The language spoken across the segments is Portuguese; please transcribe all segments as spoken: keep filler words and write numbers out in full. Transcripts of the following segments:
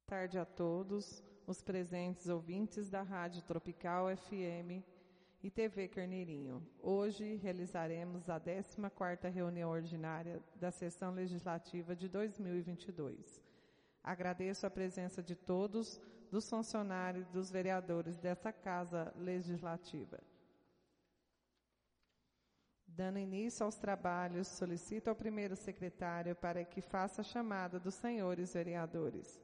tarde a todos os presentes ouvintes da Rádio Tropical F M e T V Carneirinho. Hoje realizaremos a décima quarta reunião ordinária da sessão legislativa de dois mil e vinte e dois. Agradeço a presença de todos, dos funcionários e dos vereadores desta Casa Legislativa. Dando início aos trabalhos, solicito ao primeiro secretário para que faça a chamada dos senhores vereadores.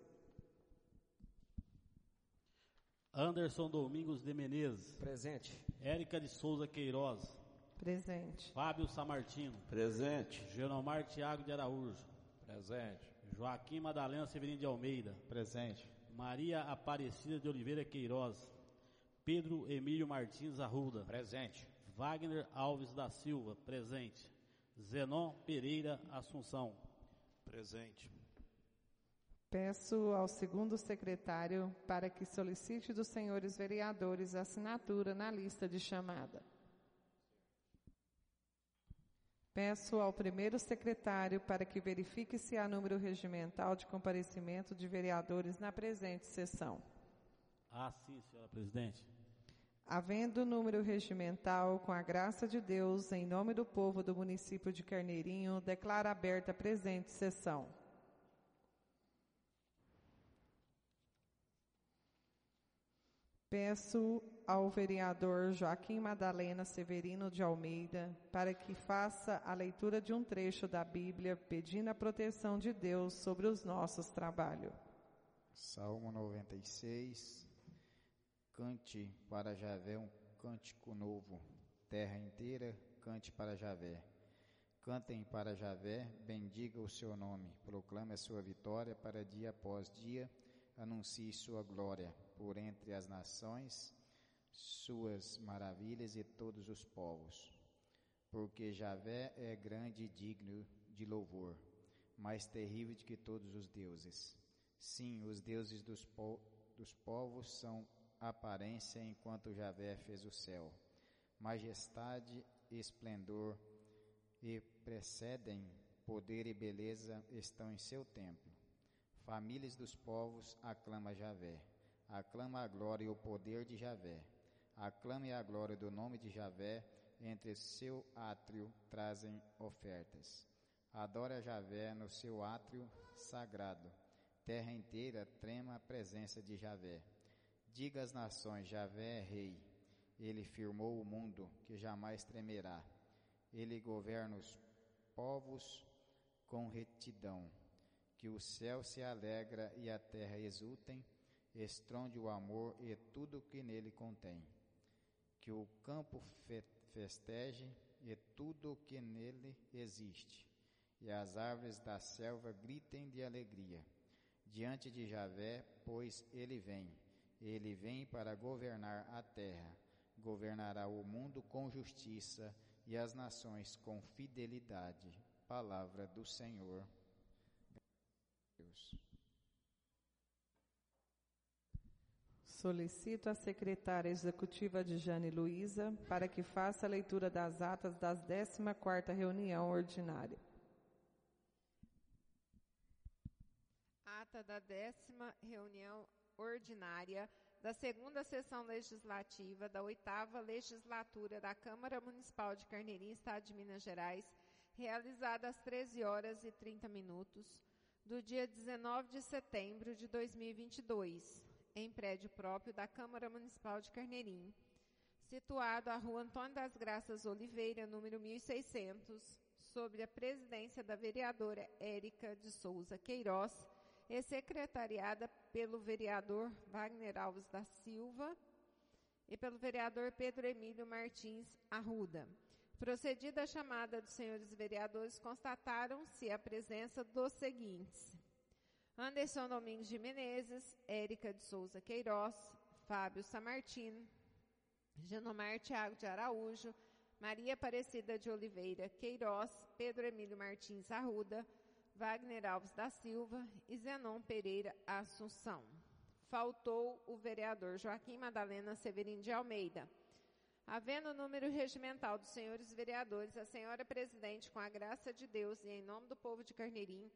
Anderson Domingos de Menezes. Presente. Érica de Souza Queiroz. Presente. Fábio Samartino. Presente. Genomar Tiago de Araújo. Presente. Joaquim Madalena Severino de Almeida. Presente. Maria Aparecida de Oliveira Queiroz. Pedro Emílio Martins Arruda. Presente. Wagner Alves da Silva. Presente. Zenon Pereira Assunção. Presente. Peço ao segundo secretário para que solicite dos senhores vereadores a assinatura na lista de chamada. Peço ao primeiro secretário para que verifique se há número regimental de comparecimento de vereadores na presente sessão. Ah, sim, senhora presidente. Havendo número regimental, com a graça de Deus, em nome do povo do município de Carneirinho, declaro aberta a presente sessão. Peço ao vereador Joaquim Madalena Severino de Almeida para que faça a leitura de um trecho da Bíblia, pedindo a proteção de Deus sobre os nossos trabalhos. Salmo noventa e seis. Cante para Javé um cântico novo. Terra inteira, cante para Javé. Cantem para Javé, bendiga o seu nome. Proclame a sua vitória para dia após dia. Anuncie sua glória por entre as nações, suas maravilhas e todos os povos. Porque Javé é grande e digno de louvor, mais terrível do que todos os deuses. Sim, os deuses dos, po- dos povos são aparência, enquanto Javé fez o céu. Majestade, esplendor e precedem, poder e beleza estão em seu templo. Famílias dos povos, aclama Javé. Aclama a glória e o poder de Javé. Aclame a glória do nome de Javé, entre seu átrio trazem ofertas. Adora Javé no seu átrio sagrado. Terra inteira trema a presença de Javé. Diga às nações, Javé é rei. Ele firmou o mundo, que jamais tremerá. Ele governa os povos com retidão. Que o céu se alegra e a terra exultem, estronde o amor e tudo o que nele contém. Que o campo fe- festeje e tudo o que nele existe, e as árvores da selva gritem de alegria. Diante de Javé, pois ele vem, ele vem para governar a terra, governará o mundo com justiça e as nações com fidelidade. Palavra do Senhor. Deus. Solicito a secretária executiva de Jane Luiza para que faça a leitura das atas da décima quarta reunião ordinária. Ata da décima reunião ordinária da segunda sessão legislativa da oitava legislatura da Câmara Municipal de Carneirinho, Estado de Minas Gerais, realizada às treze horas e trinta minutos, do dia dezenove de setembro de dois mil e vinte e dois, em prédio próprio da Câmara Municipal de Carneirinho, situado à Rua Antônio das Graças Oliveira, número mil e seiscentos, sob a presidência da vereadora Érica de Souza Queiroz e secretariada pelo vereador Wagner Alves da Silva e pelo vereador Pedro Emílio Martins Arruda. Procedida a chamada dos senhores vereadores, constataram-se a presença dos seguintes: Anderson Domingos de Menezes, Érica de Souza Queiroz, Fábio Samartino, Genomar Tiago de Araújo, Maria Aparecida de Oliveira Queiroz, Pedro Emílio Martins Arruda, Wagner Alves da Silva e Zenon Pereira Assunção. Faltou o vereador Joaquim Madalena Severino de Almeida. Havendo o número regimental dos senhores vereadores, a senhora presidente, com a graça de Deus e em nome do povo de Carneirinho,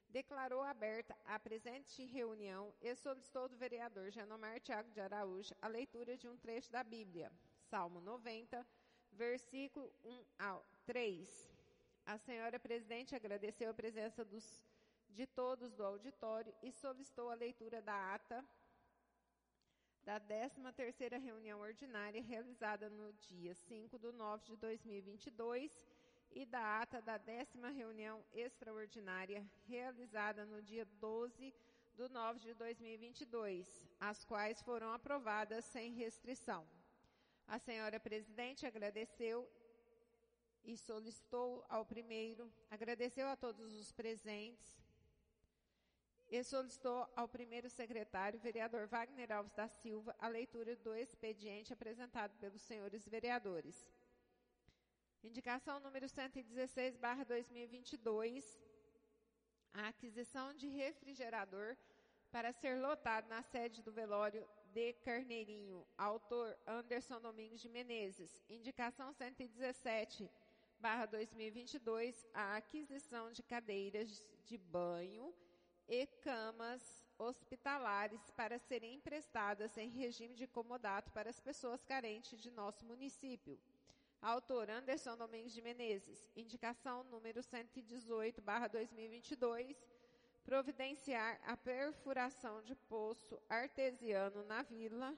declarou aberta a presente reunião e solicitou do vereador Genomar Thiago de Araújo a leitura de um trecho da Bíblia, Salmo noventa, versículo um ao três. A senhora presidente agradeceu a presença dos, de todos do auditório e solicitou a leitura da ata da décima terceira reunião ordinária realizada no dia cinco de nove de dois mil e vinte e dois e da ata da décima reunião extraordinária realizada no dia doze de nove de dois mil e vinte e dois, as quais foram aprovadas sem restrição. A senhora presidente agradeceu e solicitou ao primeiro, agradeceu a todos os presentes e solicitou ao primeiro secretário, vereador Wagner Alves da Silva, a leitura do expediente apresentado pelos senhores vereadores. Indicação número cento e dezesseis, barra dois mil e vinte e dois, a aquisição de refrigerador para ser lotado na sede do velório de Carneirinho, autor Anderson Domingos de Menezes. Indicação cento e dezessete, barra dois mil e vinte e dois, a aquisição de cadeiras de banho e camas hospitalares para serem emprestadas em regime de comodato para as pessoas carentes de nosso município. Autor Anderson Domingos de Menezes. Indicação número cento e dezoito, barra dois mil e vinte e dois, providenciar a perfuração de poço artesiano na vila,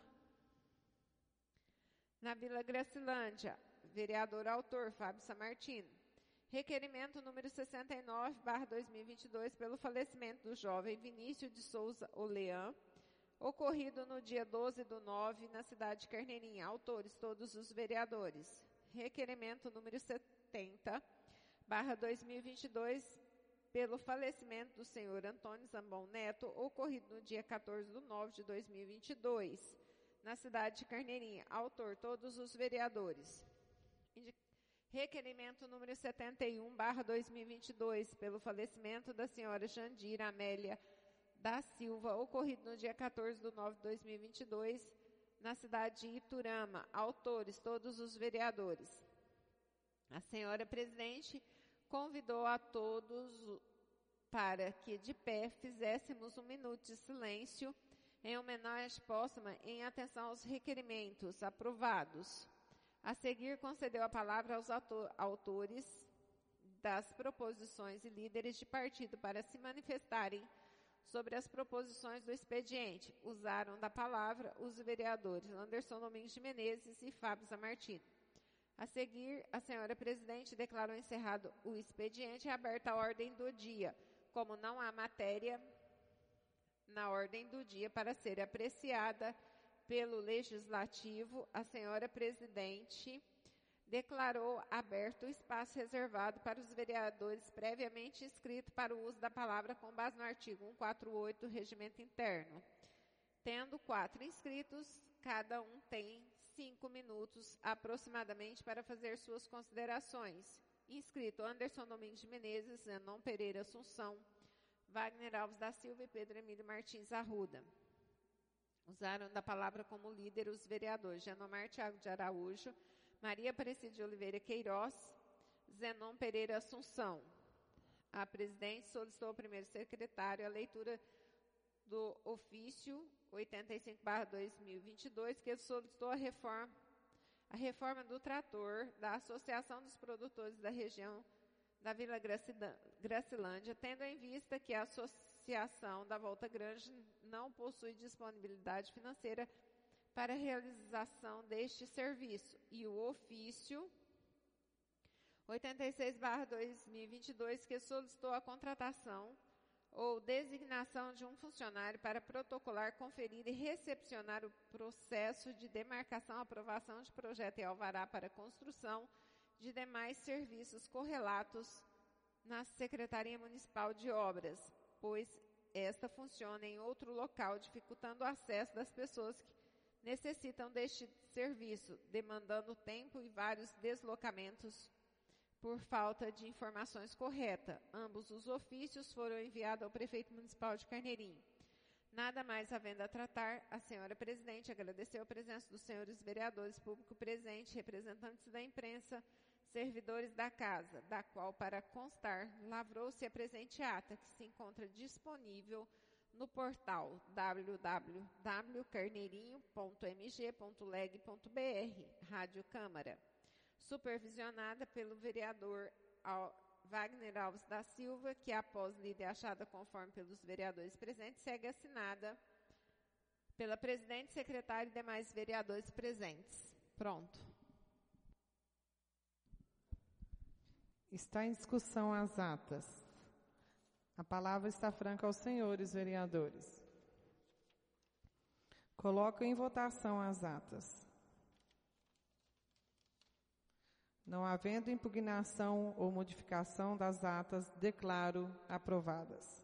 na Vila Gracilândia. Vereador autor Fábio Samartino. Requerimento número sessenta e nove, barra dois mil e vinte e dois, pelo falecimento do jovem Vinícius de Souza Olean, ocorrido no dia doze do nove, na cidade de Carneirinha. Autores, todos os vereadores. Requerimento número setenta, barra dois mil e vinte e dois, pelo falecimento do senhor Antônio Zambon Neto, ocorrido no dia quatorze do nove de dois mil e vinte e dois, na cidade de Carneirinha. Autor, todos os vereadores. Requerimento número setenta e um, barra dois mil e vinte e dois, pelo falecimento da senhora Jandira Amélia da Silva, ocorrido no dia quatorze do nove de dois mil e vinte e dois, na cidade de Iturama. Autores, todos os vereadores. A senhora presidente convidou a todos para que, de pé, fizéssemos um minuto de silêncio em homenagem póstuma em atenção aos requerimentos aprovados. A seguir, concedeu a palavra aos autores das proposições e líderes de partido para se manifestarem sobre as proposições do expediente. Usaram da palavra os vereadores Anderson Domingos de Menezes e Fábio Samartino. A seguir, a senhora presidente declarou encerrado o expediente e aberta a ordem do dia. Como não há matéria na ordem do dia para ser apreciada pelo Legislativo, a senhora presidente declarou aberto o espaço reservado para os vereadores previamente inscritos para o uso da palavra com base no artigo cento e quarenta e oito do Regimento Interno. Tendo quatro inscritos, cada um tem cinco minutos aproximadamente para fazer suas considerações. Inscrito Anderson Domingos de Menezes, Zenon Pereira Assunção, Wagner Alves da Silva e Pedro Emílio Martins Arruda. Usaram da palavra como líder os vereadores Genomar Thiago de Araújo, Maria Aparecida de Oliveira Queiroz, Zenon Pereira Assunção. A presidente solicitou ao primeiro secretário a leitura do ofício oitenta e cinco barra dois mil e vinte e dois, que solicitou a reforma, a reforma do trator da Associação dos Produtores da região da Vila Gracilândia, tendo em vista que a Associação da Volta Grande não possui disponibilidade financeira para a realização deste serviço, e o ofício oitenta e seis barra dois mil e vinte e dois, que solicitou a contratação ou designação de um funcionário para protocolar, conferir e recepcionar o processo de demarcação, aprovação de projeto e alvará para construção de demais serviços correlatos na Secretaria Municipal de Obras, pois esta funciona em outro local, dificultando o acesso das pessoas que necessitam deste serviço, demandando tempo e vários deslocamentos por falta de informações corretas. Ambos os ofícios foram enviados ao prefeito municipal de Carneirinho. Nada mais havendo a tratar, a senhora presidente agradeceu a presença dos senhores vereadores, público presente, representantes da imprensa, servidores da casa, da qual, para constar, lavrou-se a presente ata, que se encontra disponível no portal w w w ponto carneirinho ponto m g ponto leg ponto b r, Rádio Câmara, supervisionada pelo vereador Wagner Alves da Silva, que, após lida e achada conforme pelos vereadores presentes, segue assinada pela presidente, secretária e demais vereadores presentes. Pronto. Está em discussão as atas. A palavra está franca aos senhores vereadores. Coloco em votação as atas. Não havendo impugnação ou modificação das atas, declaro aprovadas.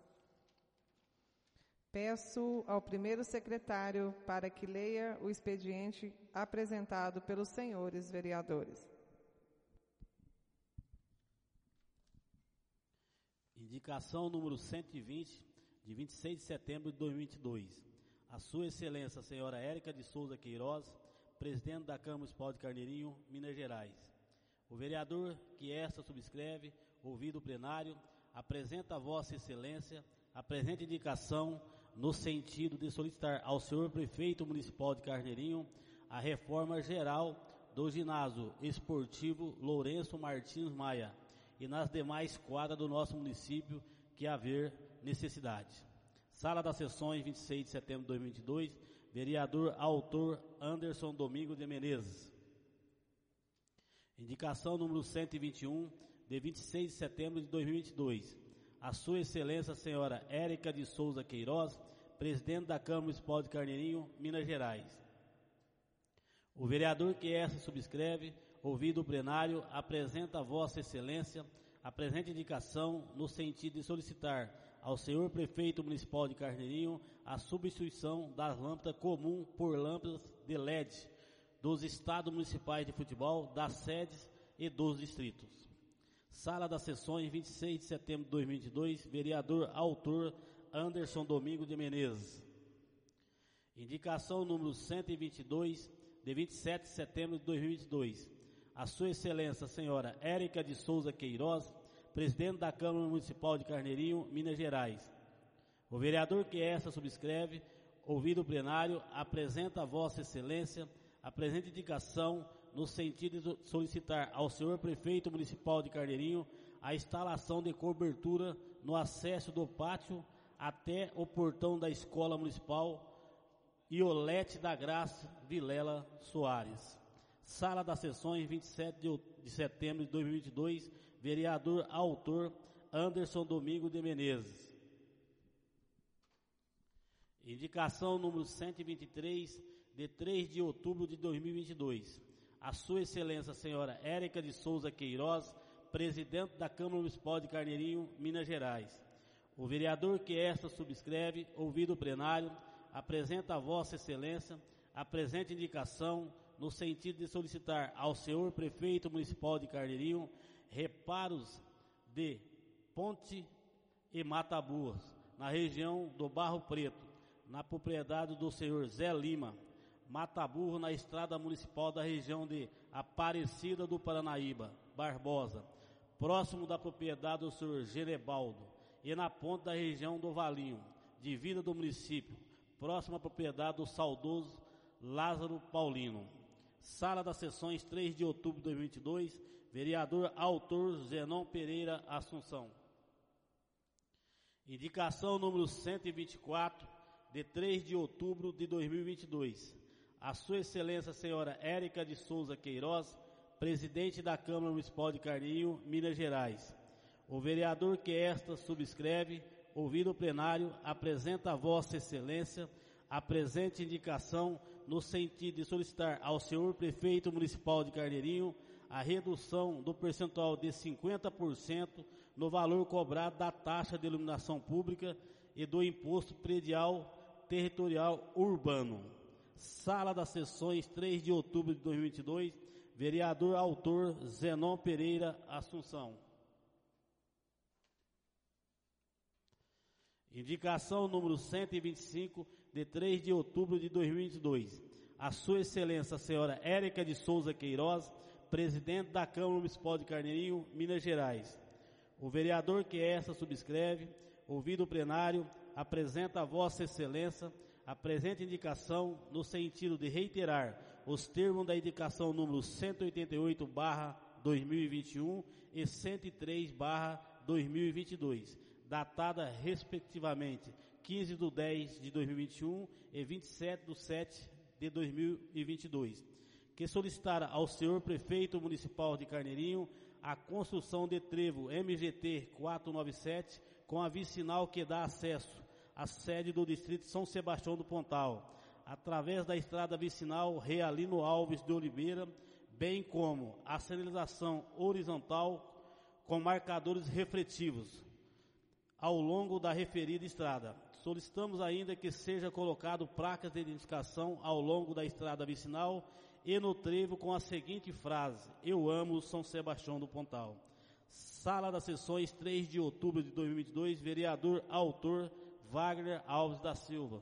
Peço ao primeiro secretário para que leia o expediente apresentado pelos senhores vereadores. Indicação número cento e vinte, de vinte e seis de setembro de dois mil e vinte e dois. A Sua Excelência, a senhora Érica de Souza Queiroz, presidente da Câmara Municipal de Carneirinho, Minas Gerais. O vereador que esta subscreve, ouvido o plenário, apresenta a Vossa Excelência a presente indicação no sentido de solicitar ao senhor prefeito municipal de Carneirinho a reforma geral do ginásio esportivo Lourenço Martins Maia e nas demais quadras do nosso município que haver necessidade. Sala das Sessões, vinte e seis de setembro de dois mil e vinte e dois, vereador autor Anderson Domingos de Menezes. Indicação número cento e vinte e um, de vinte e seis de setembro de dois mil e vinte e dois. A Sua Excelência, a senhora Érica de Souza Queiroz, presidente da Câmara Municipal de Carneirinho, Minas Gerais. O vereador que esta subscreve, ouvido o plenário, apresenta a Vossa Excelência a presente indicação no sentido de solicitar ao senhor prefeito municipal de Carneirinho a substituição das lâmpadas comum por lâmpadas de L E D dos estados municipais de futebol, das sedes e dos distritos. Sala das Sessões, vinte e seis de setembro de dois mil e vinte e dois, vereador autor Anderson Domingos de Menezes. Indicação número cento e vinte e dois, de vinte e sete de setembro de dois mil e vinte e dois. A Sua Excelência, a senhora Érica de Souza Queiroz, presidente da Câmara Municipal de Carneirinho, Minas Gerais. O vereador que esta subscreve, ouvido o plenário, apresenta a Vossa Excelência a presente indicação no sentido de solicitar ao senhor prefeito municipal de Carneirinho a instalação de cobertura no acesso do pátio até o portão da Escola Municipal Iolete da Graça Vilela Soares. Sala das Sessões, vinte e sete de setembro de dois mil e vinte e dois, vereador autor Anderson Domingos de Menezes. Indicação número cento e vinte e três, de três de outubro de dois mil e vinte e dois. A Sua Excelência, a senhora Érica de Souza Queiroz, presidente da Câmara Municipal de Carneirinho, Minas Gerais. O vereador que esta subscreve, ouvido o plenário, apresenta a Vossa Excelência a presente indicação no sentido de solicitar ao senhor prefeito municipal de Carneirinho reparos de ponte e matabuas na região do Barro Preto, na propriedade do senhor Zé Lima, mataburro na estrada municipal da região de Aparecida do Paranaíba, Barbosa, próximo da propriedade do senhor Genebaldo, e na ponte da região do Valinho, divisa do município, próxima à propriedade do saudoso Lázaro Paulino. Sala das Sessões, três de outubro de dois mil e vinte e dois, vereador autor Zenon Pereira Assunção. Indicação número cento e vinte e quatro, de três de outubro de dois mil e vinte e dois. A Sua Excelência, a senhora Érica de Souza Queiroz, presidente da Câmara Municipal de Carneirinho, Minas Gerais. O vereador que esta subscreve, ouvido o plenário, apresenta a Vossa Excelência a presente indicação no sentido de solicitar ao senhor prefeito municipal de Carneirinho a redução do percentual de cinquenta por cento no valor cobrado da taxa de iluminação pública e do imposto predial territorial urbano. Sala das Sessões, três de outubro de dois mil e vinte e dois, vereador autor Zenon Pereira Assunção. Indicação número cento e vinte e cinco, de três de outubro de dois mil e vinte e dois. A Sua Excelência, a senhora Érica de Souza Queiroz, presidente da Câmara Municipal de Carneirinho, Minas Gerais. O vereador que esta subscreve, ouvido o plenário, apresenta a Vossa Excelência a presente indicação no sentido de reiterar os termos da indicação número cento e oitenta e oito barra dois mil e vinte e um e cento e três barra dois mil e vinte e dois, datada respectivamente quinze de dez de dois mil e vinte e um e vinte e sete de sete de dois mil e vinte e dois, que solicitar ao senhor prefeito municipal de Carneirinho a construção de trevo M G T quatrocentos e noventa e sete com a vicinal que dá acesso à sede do distrito São Sebastião do Pontal, através da estrada vicinal Realino Alves de Oliveira, bem como a sinalização horizontal com marcadores refletivos ao longo da referida estrada. Solicitamos ainda que seja colocado placas de identificação ao longo da estrada vicinal e no trevo com a seguinte frase: eu amo São Sebastião do Pontal. Sala das Sessões, três de outubro de dois mil e vinte e dois, vereador autor Wagner Alves da Silva.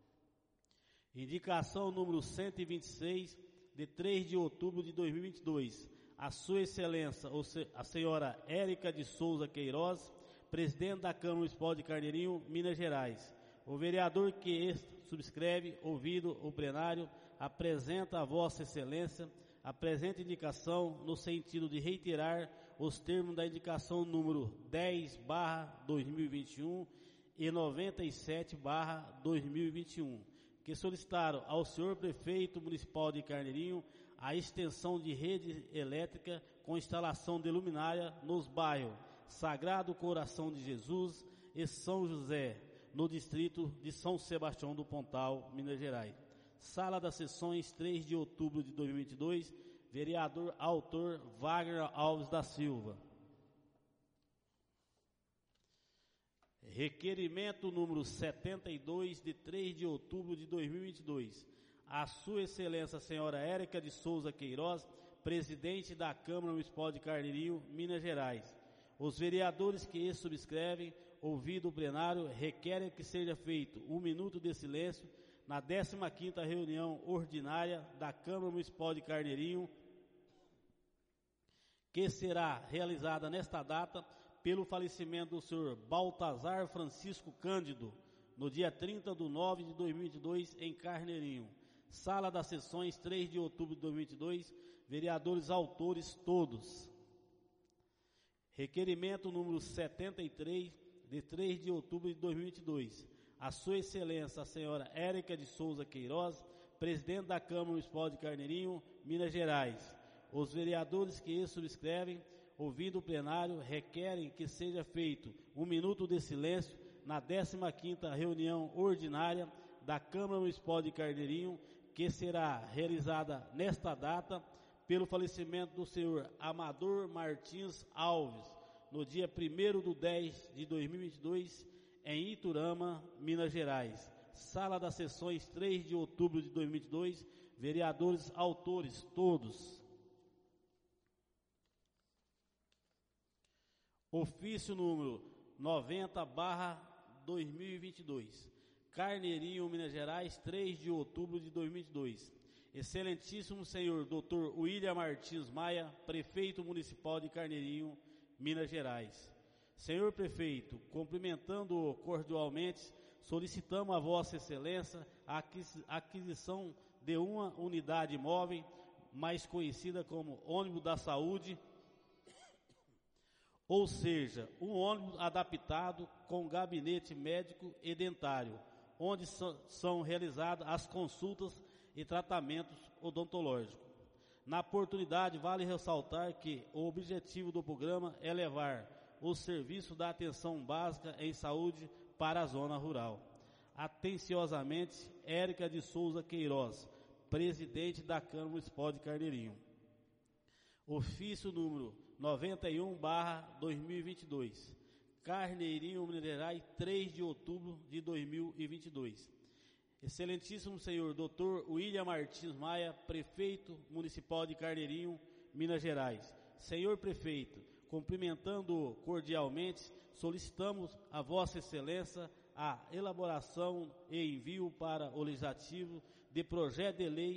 Indicação número cento e vinte e seis, de três de outubro de dois mil e vinte e dois, a Sua Excelência, a senhora Érica de Souza Queiroz, presidente da Câmara Municipal de Carneirinho, Minas Gerais. O vereador que subscreve, ouvido o plenário, apresenta a Vossa Excelência a presente indicação no sentido de reiterar os termos da indicação número dez barra dois mil e vinte e um e noventa e sete barra dois mil e vinte e um, que solicitaram ao senhor prefeito municipal de Carneirinho a extensão de rede elétrica com instalação de luminária nos bairros Sagrado Coração de Jesus e São José, no distrito de São Sebastião do Pontal, Minas Gerais. Sala das Sessões, três de outubro de dois mil e vinte e dois, vereador autor Wagner Alves da Silva. Requerimento número setenta e dois, de três de outubro de dois mil e vinte e dois. A Sua Excelência, a senhora Érica de Souza Queiroz, presidente da Câmara Municipal de Carneirinho, Minas Gerais. Os vereadores que subscrevem, ouvido o plenário, requerem que seja feito um minuto de silêncio na décima quinta reunião ordinária da Câmara Municipal de Carneirinho, que será realizada nesta data pelo falecimento do senhor Baltazar Francisco Cândido, no dia trinta de nove de dois mil e vinte e dois, em Carneirinho. Sala das Sessões, três de outubro de dois mil e vinte e dois, vereadores autores todos. Requerimento número setenta e três, de três de outubro de dois mil e vinte e dois. A Sua Excelência, a senhora Érica de Souza Queiroz, presidente da Câmara Municipal de Carneirinho, Minas Gerais. Os vereadores que subscrevem, ouvindo o plenário, requerem que seja feito um minuto de silêncio na décima quinta reunião ordinária da Câmara Municipal de Carneirinho, que será realizada nesta data pelo falecimento do senhor Amador Martins Alves, no dia primeiro de dez de dois mil e vinte e dois, em Iturama, Minas Gerais. Sala das Sessões, três de outubro de dois mil e vinte e dois, vereadores autores todos. Ofício número noventa barra dois mil e vinte e dois, Carneirinho, Minas Gerais, três de outubro de dois mil e vinte e dois. Excelentíssimo senhor doutor William Martins Maia, prefeito municipal de Carneirinho, Minas Gerais. Senhor prefeito, cumprimentando-o cordialmente, solicitamos a Vossa Excelência a aquisição de uma unidade móvel, mais conhecida como ônibus da saúde, ou seja, um ônibus adaptado com gabinete médico e dentário, onde são realizadas as consultas e tratamentos odontológicos. Na oportunidade, vale ressaltar que o objetivo do programa é levar o serviço da atenção básica em saúde para a zona rural. Atenciosamente, Érica de Souza Queiroz, presidente da Câmara Municipal de Carneirinho. Ofício número noventa e um barra dois mil e vinte e dois, Carneirinho, Minas Gerais, três de outubro de dois mil e vinte e dois. Excelentíssimo senhor doutor William Martins Maia, prefeito municipal de Carneirinho, Minas Gerais. Senhor prefeito, cumprimentando-o cordialmente, solicitamos a Vossa Excelência a elaboração e envio para o Legislativo de projeto de lei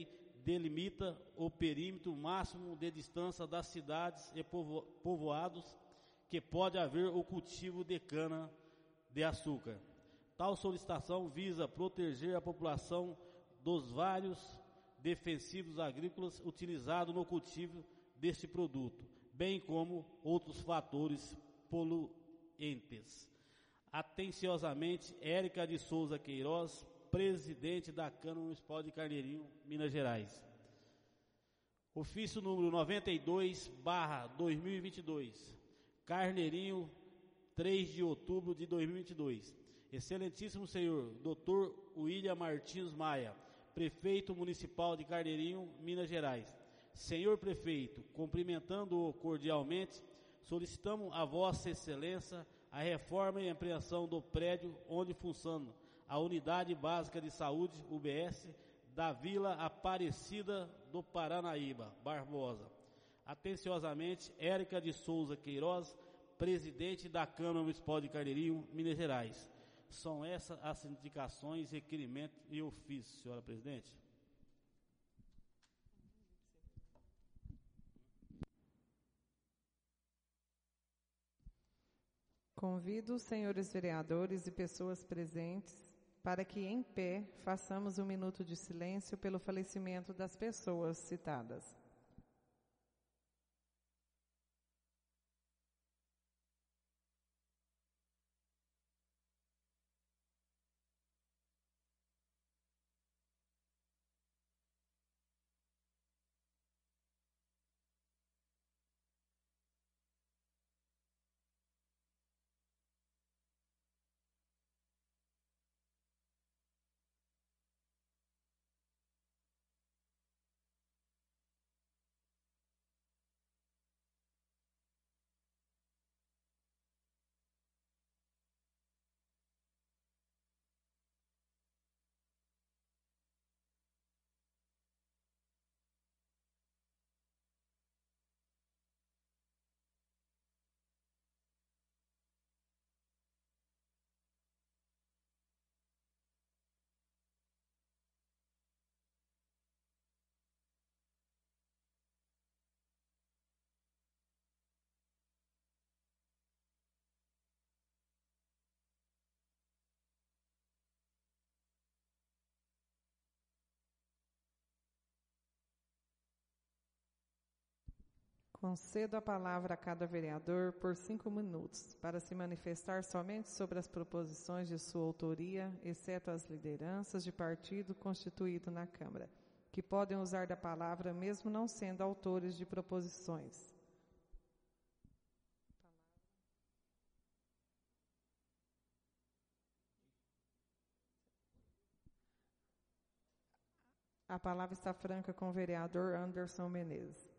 delimita o perímetro máximo de distância das cidades e povo, povoados que pode haver o cultivo de cana de açúcar. Tal solicitação visa proteger a população dos vários defensivos agrícolas utilizados no cultivo deste produto, bem como outros fatores poluentes. Atenciosamente, Érica de Souza Queiroz, presidente da Câmara Municipal de Carneirinho, Minas Gerais. Ofício número noventa e dois, barra dois mil e vinte e dois, Carneirinho, três de outubro de dois mil e vinte e dois. Excelentíssimo senhor, doutor William Martins Maia, prefeito municipal de Carneirinho, Minas Gerais. Senhor prefeito, cumprimentando-o cordialmente, solicitamos a vossa excelência a reforma e ampliação do prédio onde funciona a Unidade Básica de Saúde, U B S, da Vila Aparecida do Paranaíba, Barbosa. Atenciosamente, Érica de Souza Queiroz, presidente da Câmara Municipal de Carneirinho, Minas Gerais. São essas as indicações, requerimentos e ofícios, senhora presidente. Convido os senhores vereadores e pessoas presentes para que, em pé, façamos um minuto de silêncio pelo falecimento das pessoas citadas. Concedo a palavra a cada vereador por cinco minutos, para se manifestar somente sobre as proposições de sua autoria, exceto as lideranças de partido constituído na Câmara, que podem usar da palavra mesmo não sendo autores de proposições. A palavra está franca com o vereador Anderson Menezes.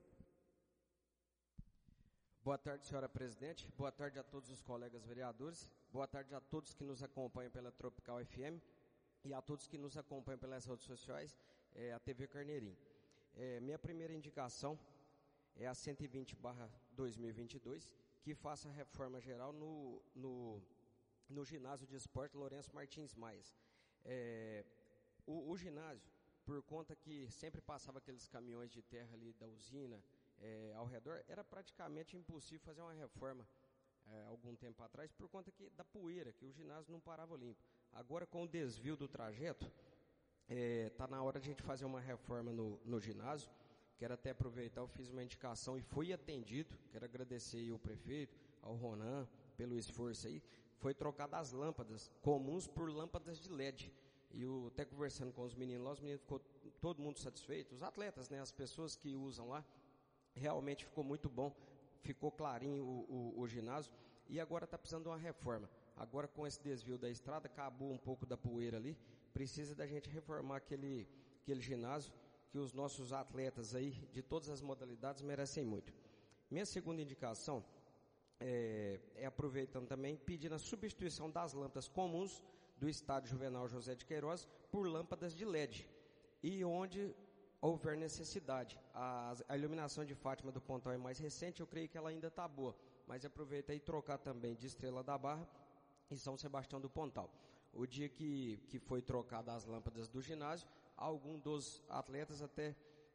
Boa tarde, senhora presidente. Boa tarde a todos os colegas vereadores. Boa tarde a todos que nos acompanham pela Tropical F M e a todos que nos acompanham pelas redes sociais, é, a T V Carneirinho. É, minha primeira indicação é a cento e vinte barra dois mil e vinte e dois, que faça a reforma geral no, no, no ginásio de esporte Lourenço Martins Maia. É, o, o ginásio, por conta que sempre passava aqueles caminhões de terra ali da usina, É, ao redor, era praticamente impossível fazer uma reforma é, algum tempo atrás, por conta que, da poeira, que o ginásio não parava limpo. Agora, com o desvio do trajeto, está é, na hora de a gente fazer uma reforma no, no ginásio. Quero até aproveitar, eu fiz uma indicação e fui atendido. Quero agradecer aí ao prefeito, ao Ronan, pelo esforço aí. Foi trocada as lâmpadas comuns por lâmpadas de L E D. E eu, até conversando com os meninos lá, os meninos ficou todo mundo satisfeito. Os atletas, né, as pessoas que usam lá, realmente ficou muito bom, ficou clarinho o, o, o ginásio, e agora está precisando de uma reforma. Agora, com esse desvio da estrada, acabou um pouco da poeira ali, precisa da gente reformar aquele, aquele ginásio, que os nossos atletas aí, de todas as modalidades, merecem muito. Minha segunda indicação é, é aproveitando também, pedindo a substituição das lâmpadas comuns do estádio Juvenal José de Queiroz por lâmpadas de L E D, e onde houver necessidade. A, a iluminação de Fátima do Pontal é mais recente, eu creio que ela ainda está boa, mas aproveita e trocar também de Estrela da Barra e São Sebastião do Pontal. O dia que, que foi trocada as lâmpadas do ginásio, algum dos atletas até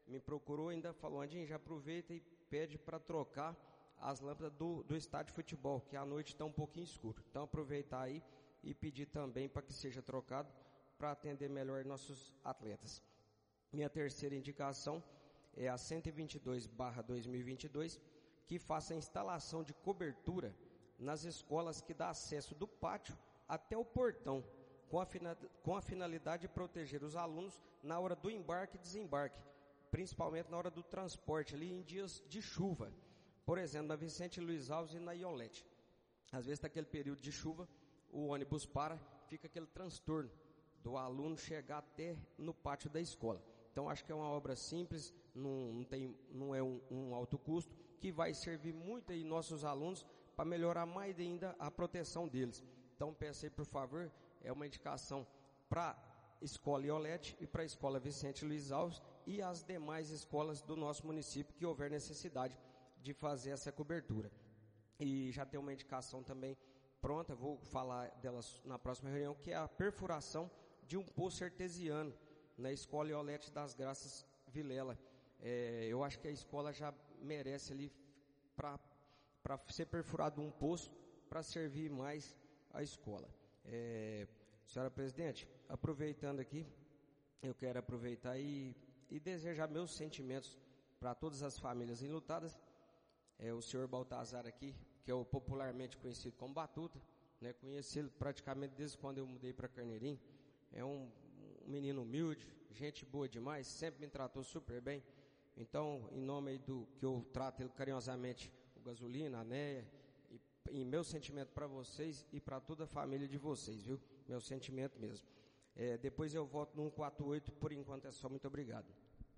me procurou, ainda falou, Andinho, já aproveita e pede para trocar as lâmpadas do, do estádio de futebol, que à noite está um pouquinho escuro. Então aproveitar aí e pedir também para que seja trocado, para atender melhor nossos atletas. Minha terceira indicação é a cento e vinte e dois barra dois mil e vinte e dois, que faça a instalação de cobertura nas escolas que dá acesso do pátio até o portão, com a, com a finalidade de proteger os alunos na hora do embarque e desembarque, principalmente na hora do transporte, ali em dias de chuva. Por exemplo, na Vicente Luiz Alves e na Iolete. Às vezes, naquele período de chuva, o ônibus para, fica aquele transtorno do aluno chegar até no pátio da escola. Então, acho que é uma obra simples, não, não, tem, não é um, um alto custo, que vai servir muito aí nossos alunos para melhorar mais ainda a proteção deles. Então, peço aí, por favor, é uma indicação para a Escola Iolete e para a Escola Vicente Luiz Alves e as demais escolas do nosso município que houver necessidade de fazer essa cobertura. E já tem uma indicação também pronta, vou falar delas na próxima reunião, que é a perfuração de um poço artesiano na Escola Iolete das Graças Vilela. É, eu acho que a escola já merece ali para para ser perfurado um poço para servir mais a escola. É, senhora presidente, aproveitando aqui, eu quero aproveitar e, e desejar meus sentimentos para todas as famílias enlutadas. É, o senhor Baltazar aqui, que é o popularmente conhecido como Batuta, né, conheci ele praticamente desde quando eu mudei para Carneirinho. É um, um menino humilde, gente boa demais, sempre me tratou super bem. Então, em nome aí do que eu trato ele carinhosamente, o Gasolina, a Neia, e, e meu sentimento para vocês e para toda a família de vocês, viu? Meu sentimento mesmo. É, depois eu voto no cento e quarenta e oito, por enquanto é só, muito obrigado.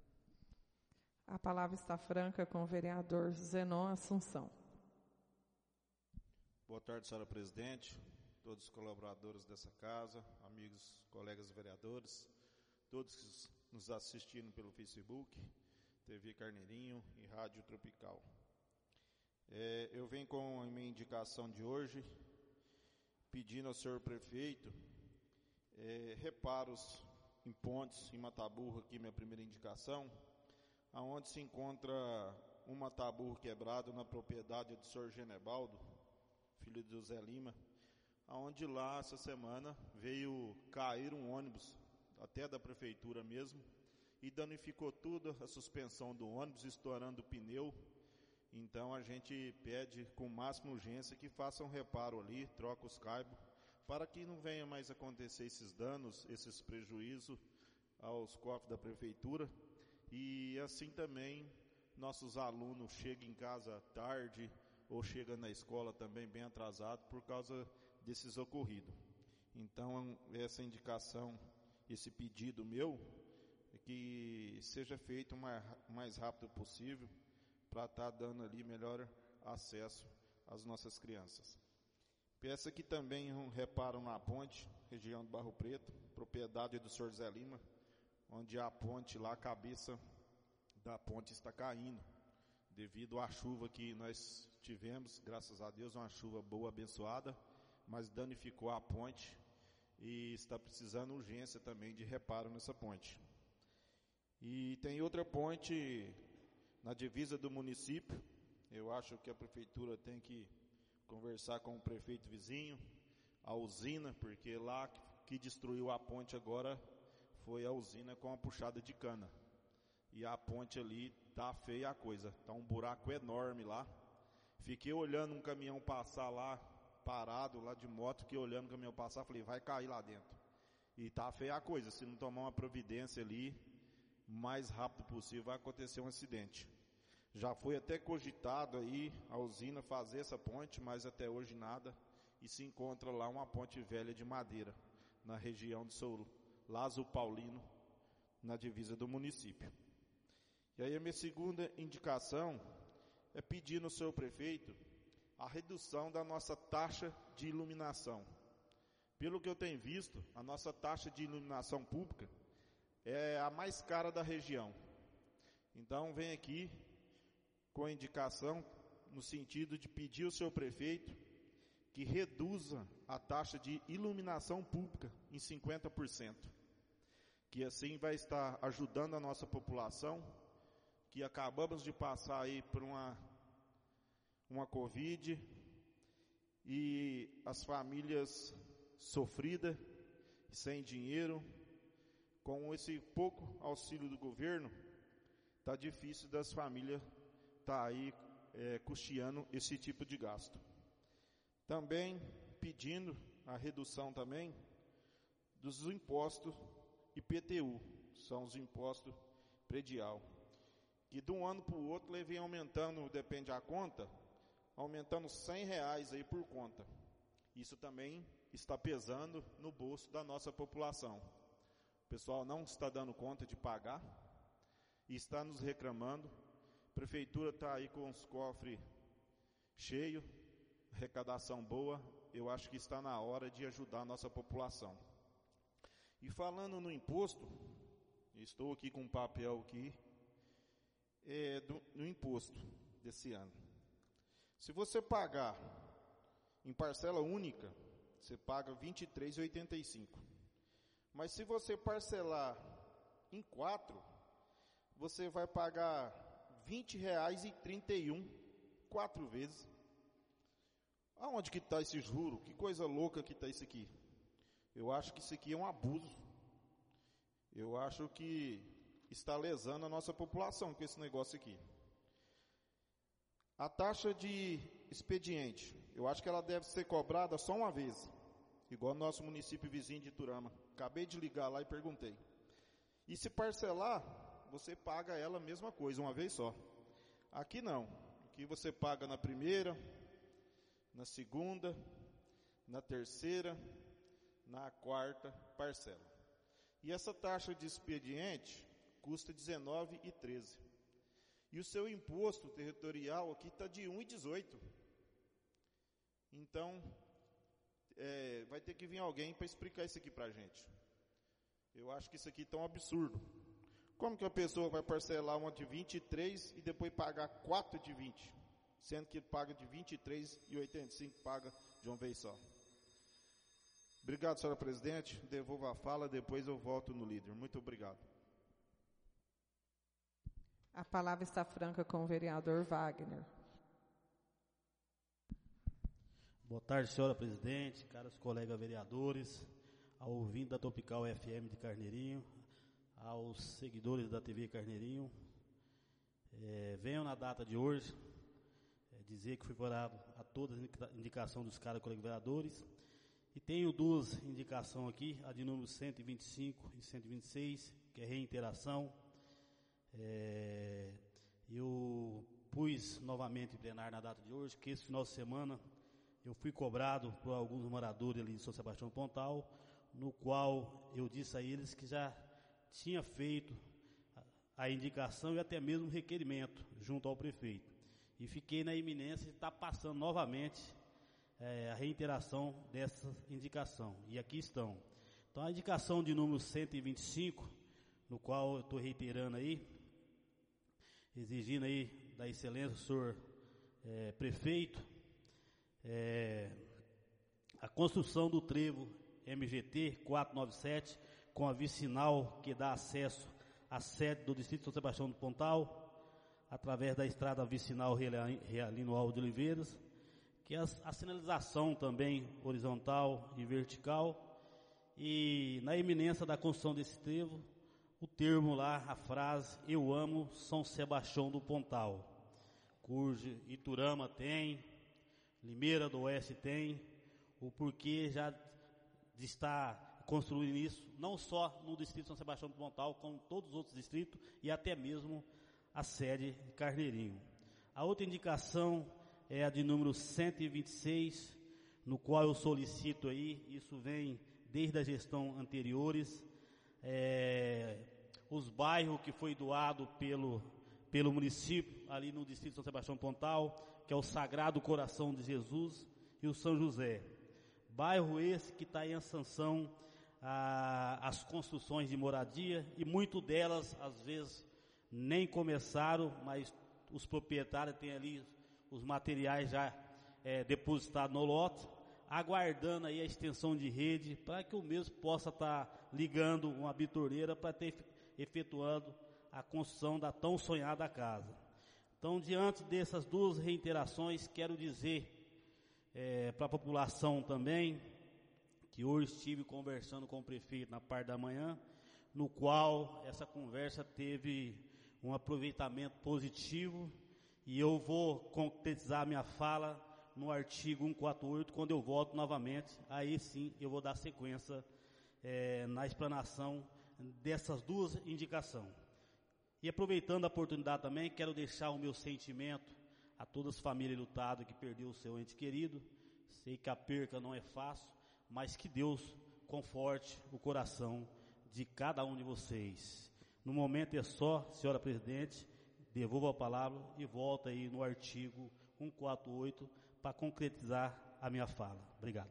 A palavra está franca com o vereador Zenon Assunção. Boa tarde, senhora presidente, todos os colaboradores dessa casa, amigos, colegas vereadores, todos que nos assistiram pelo Facebook, T V Carneirinho e Rádio Tropical. É, eu venho com a minha indicação de hoje, pedindo ao senhor prefeito é, reparos em pontes, em Mataburro, aqui minha primeira indicação, aonde se encontra um mataburro quebrado na propriedade do senhor Genebaldo, filho de José Lima, aonde lá essa semana veio cair um ônibus, até da prefeitura mesmo, e danificou tudo, a suspensão do ônibus, estourando o pneu. Então a gente pede com máxima urgência que façam um reparo ali, troca os caibos, para que não venha mais acontecer esses danos, esses prejuízos aos cofres da prefeitura. E assim também nossos alunos chegam em casa tarde ou chegam na escola também bem atrasado por causa desses ocorridos. Então essa indicação, esse pedido meu, é que seja feito o mais, mais rápido possível para estar dando ali melhor acesso às nossas crianças. Peço aqui também um reparo na ponte, região do Barro Preto, propriedade do senhor Zé Lima, onde a ponte lá, a cabeça da ponte está caindo, devido à chuva que nós tivemos, graças a Deus, uma chuva boa, abençoada, mas danificou a ponte e está precisando urgência também de reparo nessa ponte. E tem outra ponte na divisa do município, eu acho que a prefeitura tem que conversar com o prefeito vizinho, a usina, porque lá que destruiu a ponte agora foi a usina com a puxada de cana. E a ponte ali tá feia a coisa, tá um buraco enorme lá. Fiquei olhando um caminhão passar lá, parado lá de moto, que olhando o caminhão passar, falei, vai cair lá dentro. E tá feia a coisa, se não tomar uma providência ali, o mais rápido possível vai acontecer um acidente. Já foi até cogitado aí a usina fazer essa ponte, mas até hoje nada, e se encontra lá uma ponte velha de madeira, na região de São Lázaro Paulino, na divisa do município. E aí a minha segunda indicação é pedir no senhor prefeito a redução da nossa taxa de iluminação. Pelo que eu tenho visto, a nossa taxa de iluminação pública é a mais cara da região. Então vem aqui com a indicação no sentido de pedir ao senhor prefeito que reduza a taxa de iluminação pública em cinquenta por cento. Que assim vai estar ajudando a nossa população que acabamos de passar aí por uma, uma Covid, e as famílias sofridas, sem dinheiro, com esse pouco auxílio do governo, está difícil das famílias estar tá aí é, custeando esse tipo de gasto. Também pedindo a redução também dos impostos I P T U, são os impostos predial, que de um ano para o outro ele vem aumentando, depende da conta, aumentando cem reais aí por conta. Isso também está pesando no bolso da nossa população. O pessoal não está dando conta de pagar e está nos reclamando. A prefeitura está aí com os cofres cheios, arrecadação boa. Eu acho que está na hora de ajudar a nossa população. E falando no imposto, estou aqui com um papel aqui, é, do, no imposto desse ano. Se você pagar em parcela única, você paga vinte e três reais e oitenta e cinco centavos. Mas se você parcelar em quatro, você vai pagar vinte reais e trinta e um centavos, quatro vezes. Aonde que está esse juro? Que coisa louca que está isso aqui. Eu acho que isso aqui é um abuso. Eu acho que está lesando a nossa população com esse negócio aqui. A taxa de expediente, eu acho que ela deve ser cobrada só uma vez, igual no nosso município vizinho de Iturama. Acabei de ligar lá e perguntei. E se parcelar, você paga ela a mesma coisa, uma vez só. Aqui não. Aqui você paga na primeira, na segunda, na terceira, na quarta parcela. E essa taxa de expediente custa dezenove reais e treze centavos. E o seu imposto territorial aqui está de um real e dezoito centavos. Então, é, vai ter que vir alguém para explicar isso aqui para a gente. Eu acho que isso aqui está um absurdo. Como que a pessoa vai parcelar uma de vinte e três e depois pagar quatro de vinte? Sendo que paga de vinte e três reais e oitenta e cinco centavos, paga de uma vez só. Obrigado, senhora presidente. Devolvo a fala, depois eu volto no líder. Muito obrigado. A palavra está franca com o vereador Wagner. Boa tarde, senhora presidente, caros colegas vereadores, ao ouvinte da Tropical F M de Carneirinho, aos seguidores da T V Carneirinho. É, venho na data de hoje é, dizer que fui favorável a toda a indicação dos caros colegas vereadores. E tenho duas indicações aqui, a de número cento e vinte e cinco e cento e vinte e seis, que é reiteração. É, eu pus novamente em plenário na data de hoje, que esse final de semana eu fui cobrado por alguns moradores ali de São Sebastião do Pontal, no qual eu disse a eles que já tinha feito a, a indicação e até mesmo o requerimento junto ao prefeito. E fiquei na iminência de estar passando novamente é, a reiteração dessa indicação. E aqui estão. Então a indicação de número cento e vinte e cinco, no qual eu estou reiterando aí, exigindo aí da excelência do senhor é, prefeito, é, a construção do trevo M G T quatrocentos e noventa e sete, com a vicinal que dá acesso à sede do distrito de São Sebastião do Pontal, através da estrada vicinal Realino Alves de Oliveiras, que é a, a sinalização também horizontal e vertical, e na iminência da construção desse trevo, o termo lá, a frase, eu amo São Sebastião do Pontal, cujo Iturama tem, Limeira do Oeste tem, o porquê já de estar construindo isso, não só no distrito de São Sebastião do Pontal, como em todos os outros distritos e até mesmo a sede de Carneirinho. A outra indicação é a de número cento e vinte e seis, no qual eu solicito aí, isso vem desde a gestão anteriores, é, os bairros que foi doado pelo, pelo município, ali no distrito de São Sebastião do Pontal, que é o Sagrado Coração de Jesus e o São José. Bairro esse que está em ascensão a, as construções de moradia, e muito delas, às vezes, nem começaram, mas os proprietários têm ali os materiais já é, depositados no lote, aguardando aí a extensão de rede, para que o mesmo possa estar tá ligando uma bitoneira para ter efetuando a construção da tão sonhada casa. Então, diante dessas duas reiterações, quero dizer é, para a população também, que hoje estive conversando com o prefeito na parte da manhã, no qual essa conversa teve um aproveitamento positivo, e eu vou concretizar minha fala no artigo cento e quarenta e oito, quando eu volto novamente, aí sim eu vou dar sequência é, na explanação dessas duas indicações. E aproveitando a oportunidade também, quero deixar o meu sentimento a todas as famílias lutadas que perderam o seu ente querido. Sei que a perca não é fácil, mas que Deus conforte o coração de cada um de vocês. No momento é só, senhora presidente, devolvo a palavra e volto aí no artigo cento e quarenta e oito para concretizar a minha fala. Obrigado.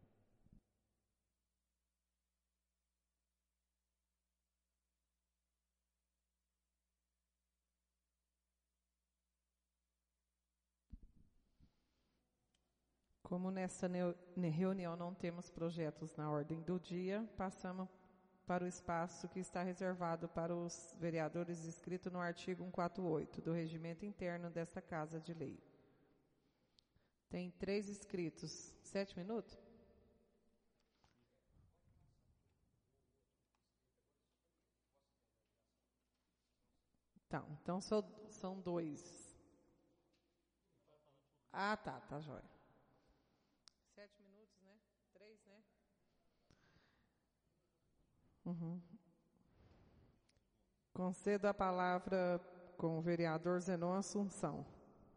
Como nessa reunião não temos projetos na ordem do dia, passamos para o espaço que está reservado para os vereadores inscritos no artigo cento e quarenta e oito do regimento interno desta Casa de Lei. Tem três inscritos. Sete minutos? Tá, então são, são dois. Ah, tá, tá jóia. Sete minutos, né? Três, né? Uhum. Concedo a palavra com o vereador Zenon Assunção.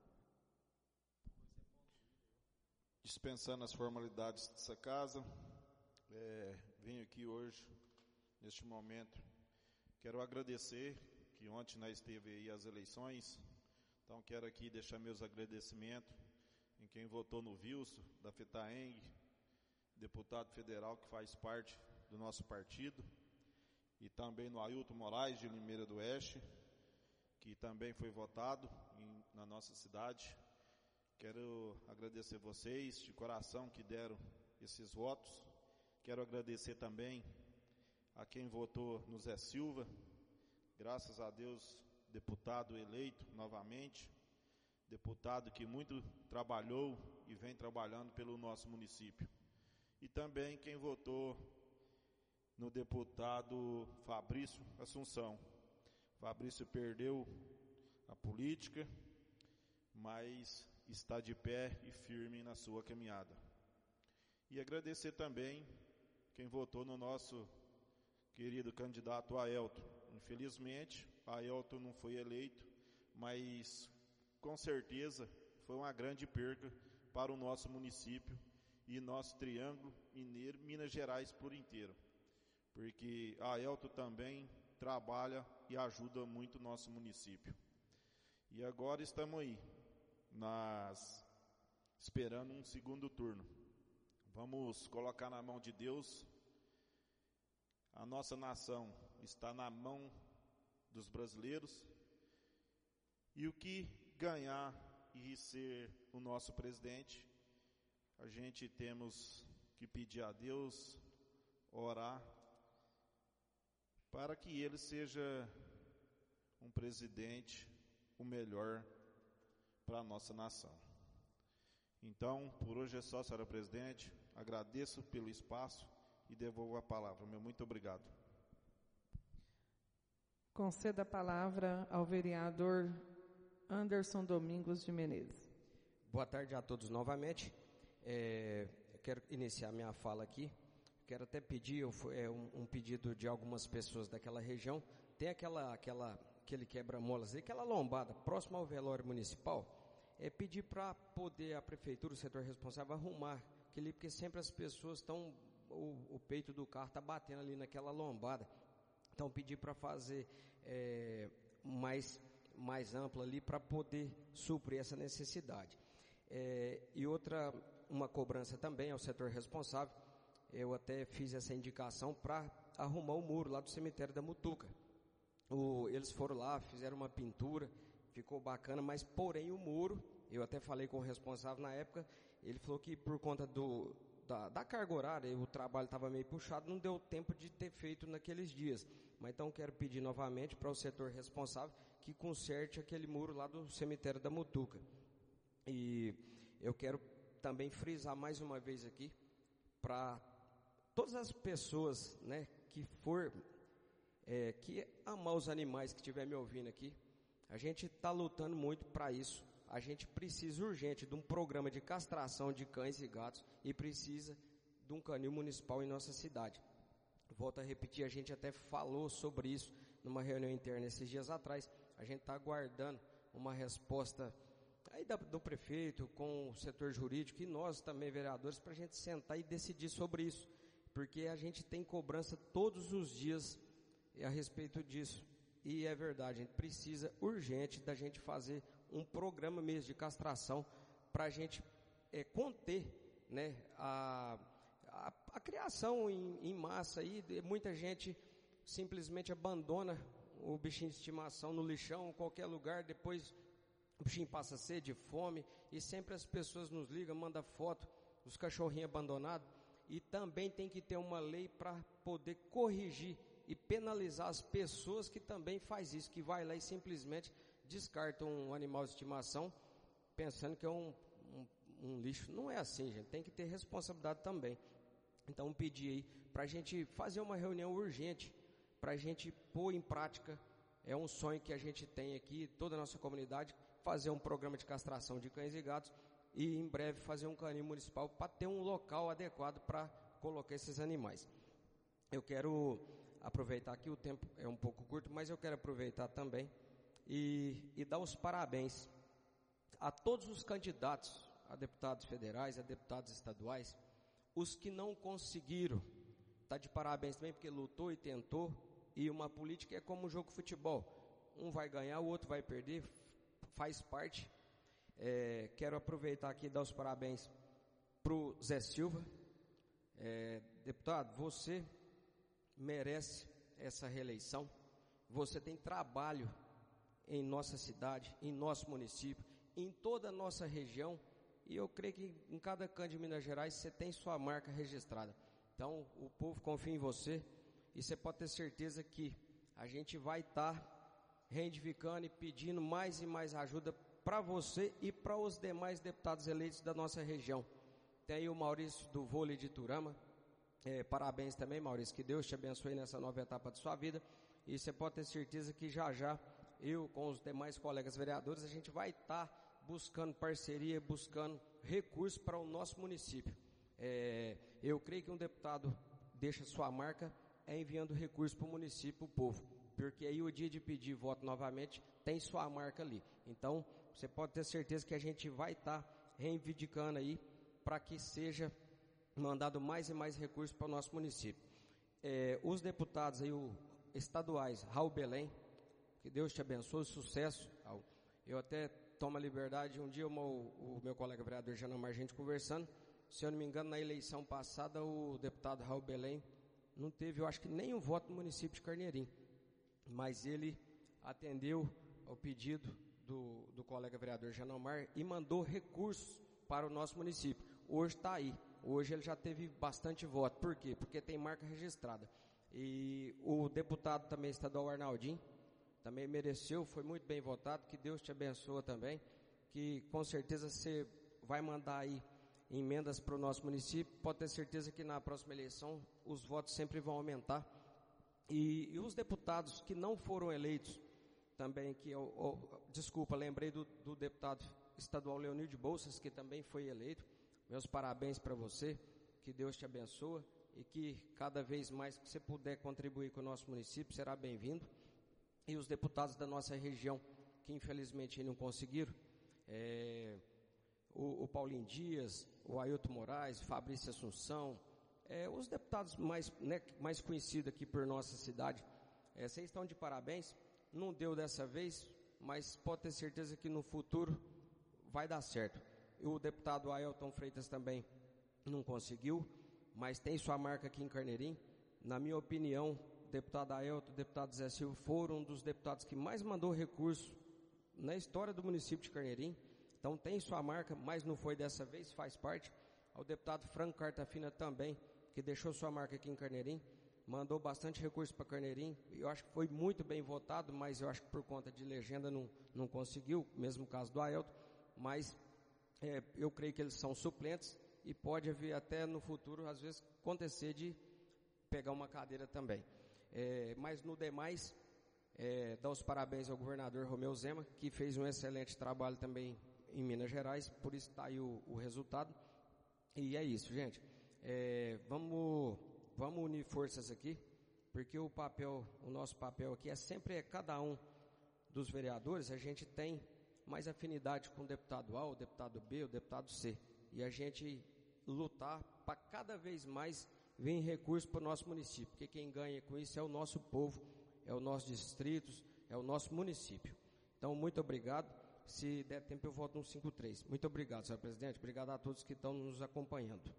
Dispensando as formalidades dessa casa, é, venho aqui hoje, neste momento, quero agradecer, que ontem nós teve aí as eleições, então quero aqui deixar meus agradecimentos em quem votou no Wilson, da FETAENG, deputado federal que faz parte do nosso partido, e também no Ailton Moraes, de Limeira do Oeste, que também foi votado em, na nossa cidade. Quero agradecer vocês de coração que deram esses votos. Quero agradecer também a quem votou no Zé Silva, graças a Deus, deputado eleito novamente, deputado que muito trabalhou e vem trabalhando pelo nosso município. E também quem votou no deputado Fabrício Assunção. Fabrício perdeu a política, mas está de pé e firme na sua caminhada. E agradecer também quem votou no nosso querido candidato Aelton. Infelizmente, Aelton não foi eleito, mas com certeza foi uma grande perca para o nosso município e nosso Triângulo Mineiro, Minas Gerais por inteiro. Porque Aelton também trabalha e ajuda muito o nosso município. E agora estamos aí, nas, esperando um segundo turno. Vamos colocar na mão de Deus. A nossa nação está na mão dos brasileiros. E o que ganhar e ser o nosso presidente, a gente temos que pedir a Deus, orar, para que ele seja um presidente o melhor para a nossa nação. Então, por hoje é só, senhora presidente. Agradeço pelo espaço e devolvo a palavra. Meu muito obrigado. Conceda a palavra ao vereador Anderson Domingos de Menezes. Boa tarde a todos novamente. É, eu quero iniciar minha fala aqui. Quero até pedir, eu, é, um, um pedido de algumas pessoas daquela região. Tem aquela, aquela, aquele quebra-molas, aquela lombada próximo ao velório municipal. É pedir para poder a prefeitura, o setor responsável, arrumar aquele, porque sempre as pessoas estão, o, o peito do carro está batendo ali naquela lombada. Então pedir para fazer é, mais, mais ampla ali para poder suprir essa necessidade. É, e outra, uma cobrança também ao setor responsável. Eu até fiz essa indicação para arrumar o muro lá do cemitério da Mutuca. O, eles foram lá, fizeram uma pintura, ficou bacana, mas porém o muro, eu até falei com o responsável na época, ele falou que por conta do, da, da carga horária, o trabalho estava meio puxado, não deu tempo de ter feito naqueles dias. Mas então quero pedir novamente para o setor responsável que conserte aquele muro lá do cemitério da Mutuca. E eu quero também frisar mais uma vez aqui, para todas as pessoas, né, que for, é, que amar os animais, que estiver me ouvindo aqui, a gente está lutando muito para isso. A gente precisa urgente de um programa de castração de cães e gatos e precisa de um canil municipal em nossa cidade. Volto a repetir, a gente até falou sobre isso numa reunião interna esses dias atrás. A gente está aguardando uma resposta aí da, do prefeito com o setor jurídico e nós também, vereadores, para a gente sentar e decidir sobre isso. Porque a gente tem cobrança todos os dias a respeito disso. E é verdade, a gente precisa urgente da gente fazer um programa mesmo de castração para a gente é, conter, né, a, a, a criação em, em massa. Aí, muita gente simplesmente abandona o bichinho de estimação no lixão, em qualquer lugar, depois o bichinho passa sede, fome, e sempre as pessoas nos ligam, mandam foto dos cachorrinhos abandonados, e também tem que ter uma lei para poder corrigir e penalizar as pessoas que também faz isso, que vai lá e simplesmente descarta um animal de estimação, pensando que é um, um, um lixo. Não é assim, gente, tem que ter responsabilidade também. Então, pedir aí para a gente fazer uma reunião urgente, para a gente pôr em prática, é um sonho que a gente tem aqui, toda a nossa comunidade, fazer um programa de castração de cães e gatos e em breve fazer um canil municipal para ter um local adequado para colocar esses animais. Eu quero aproveitar aqui, o tempo é um pouco curto, mas eu quero aproveitar também e, e dar os parabéns a todos os candidatos, a deputados federais, a deputados estaduais, os que não conseguiram, tá de parabéns também, porque lutou e tentou, e uma política é como um jogo de futebol, um vai ganhar, o outro vai perder, faz parte. É, quero aproveitar aqui e dar os parabéns para o Zé Silva. É, deputado, você merece essa reeleição, você tem trabalho em nossa cidade, em nosso município, em toda a nossa região, e eu creio que em cada canto de Minas Gerais você tem sua marca registrada. Então o povo confia em você e você pode ter certeza que a gente vai estar tá reivindicando e pedindo mais e mais ajuda para você e para os demais deputados eleitos da nossa região. Tem aí o Maurício do Vôlei de Turama. É, parabéns também, Maurício, que Deus te abençoe nessa nova etapa de sua vida, e você pode ter certeza que já já eu com os demais colegas vereadores a gente vai estar tá buscando parceria, buscando recursos para o nosso município. É, eu creio que um deputado deixa sua marca é enviando recursos para o município, para o povo, porque aí o dia de pedir voto novamente tem sua marca ali. Então você pode ter certeza que a gente vai estar tá reivindicando aí para que seja mandado mais e mais recursos para o nosso município. É, os deputados aí, o, estaduais, Raul Belém, que Deus te abençoe, sucesso. Raul. Eu até tomo a liberdade, um dia o meu, o meu colega vereador Janomar, a gente conversando, se eu não me engano, na eleição passada, o deputado Raul Belém não teve, eu acho que nem um voto no município de Carneirim, mas ele atendeu ao pedido do, do colega vereador Janomar e mandou recursos para o nosso município. Hoje está aí. Hoje ele já teve bastante voto. Por quê? Porque tem marca registrada. E o deputado também estadual Arnaldinho também mereceu, foi muito bem votado. Que Deus te abençoe também. Que com certeza você vai mandar aí emendas para o nosso município. Pode ter certeza que na próxima eleição os votos sempre vão aumentar. E, e os deputados que não foram eleitos também, que eu, eu, desculpa, lembrei do, do deputado estadual Leonildo Bolsas, que também foi eleito. Meus parabéns para você, que Deus te abençoe e que cada vez mais que você puder contribuir com o nosso município, será bem-vindo. E os deputados da nossa região, que infelizmente não conseguiram, é, o, o Paulinho Dias, o Ailton Moraes, Fabrício Assunção, é, os deputados mais, né, mais conhecidos aqui por nossa cidade, é, vocês estão de parabéns. Não deu dessa vez, mas pode ter certeza que no futuro vai dar certo. O deputado Ailton Freitas também não conseguiu, mas tem sua marca aqui em Carneirim. Na minha opinião, o deputado Ailton, o deputado Zé Silva foram um dos deputados que mais mandou recurso na história do município de Carneirim. Então tem sua marca, mas não foi dessa vez, faz parte. ao deputado Franco Cartafina também, que deixou sua marca aqui em Carneirinho, mandou bastante recurso para Carneirinho, eu acho que foi muito bem votado, mas eu acho que por conta de legenda não, não conseguiu, mesmo caso do Aelton, mas é, eu creio que eles são suplentes e pode haver até no futuro, às vezes, acontecer de pegar uma cadeira também. É, mas no demais, é, dar os parabéns ao governador Romeu Zema, que fez um excelente trabalho também em Minas Gerais, por isso está aí o, o resultado. E é isso, gente. É, vamos, vamos unir forças aqui, porque o papel, o nosso papel aqui é sempre é cada um dos vereadores, a gente tem mais afinidade com o deputado A, o deputado B, o deputado C. E a gente lutar para cada vez mais vir recurso para o nosso município, porque quem ganha com isso é o nosso povo, é o nosso distrito, é o nosso município. Então, muito obrigado. Se der tempo, eu voto no cinco três. Muito obrigado, senhor presidente. Obrigado a todos que estão nos acompanhando.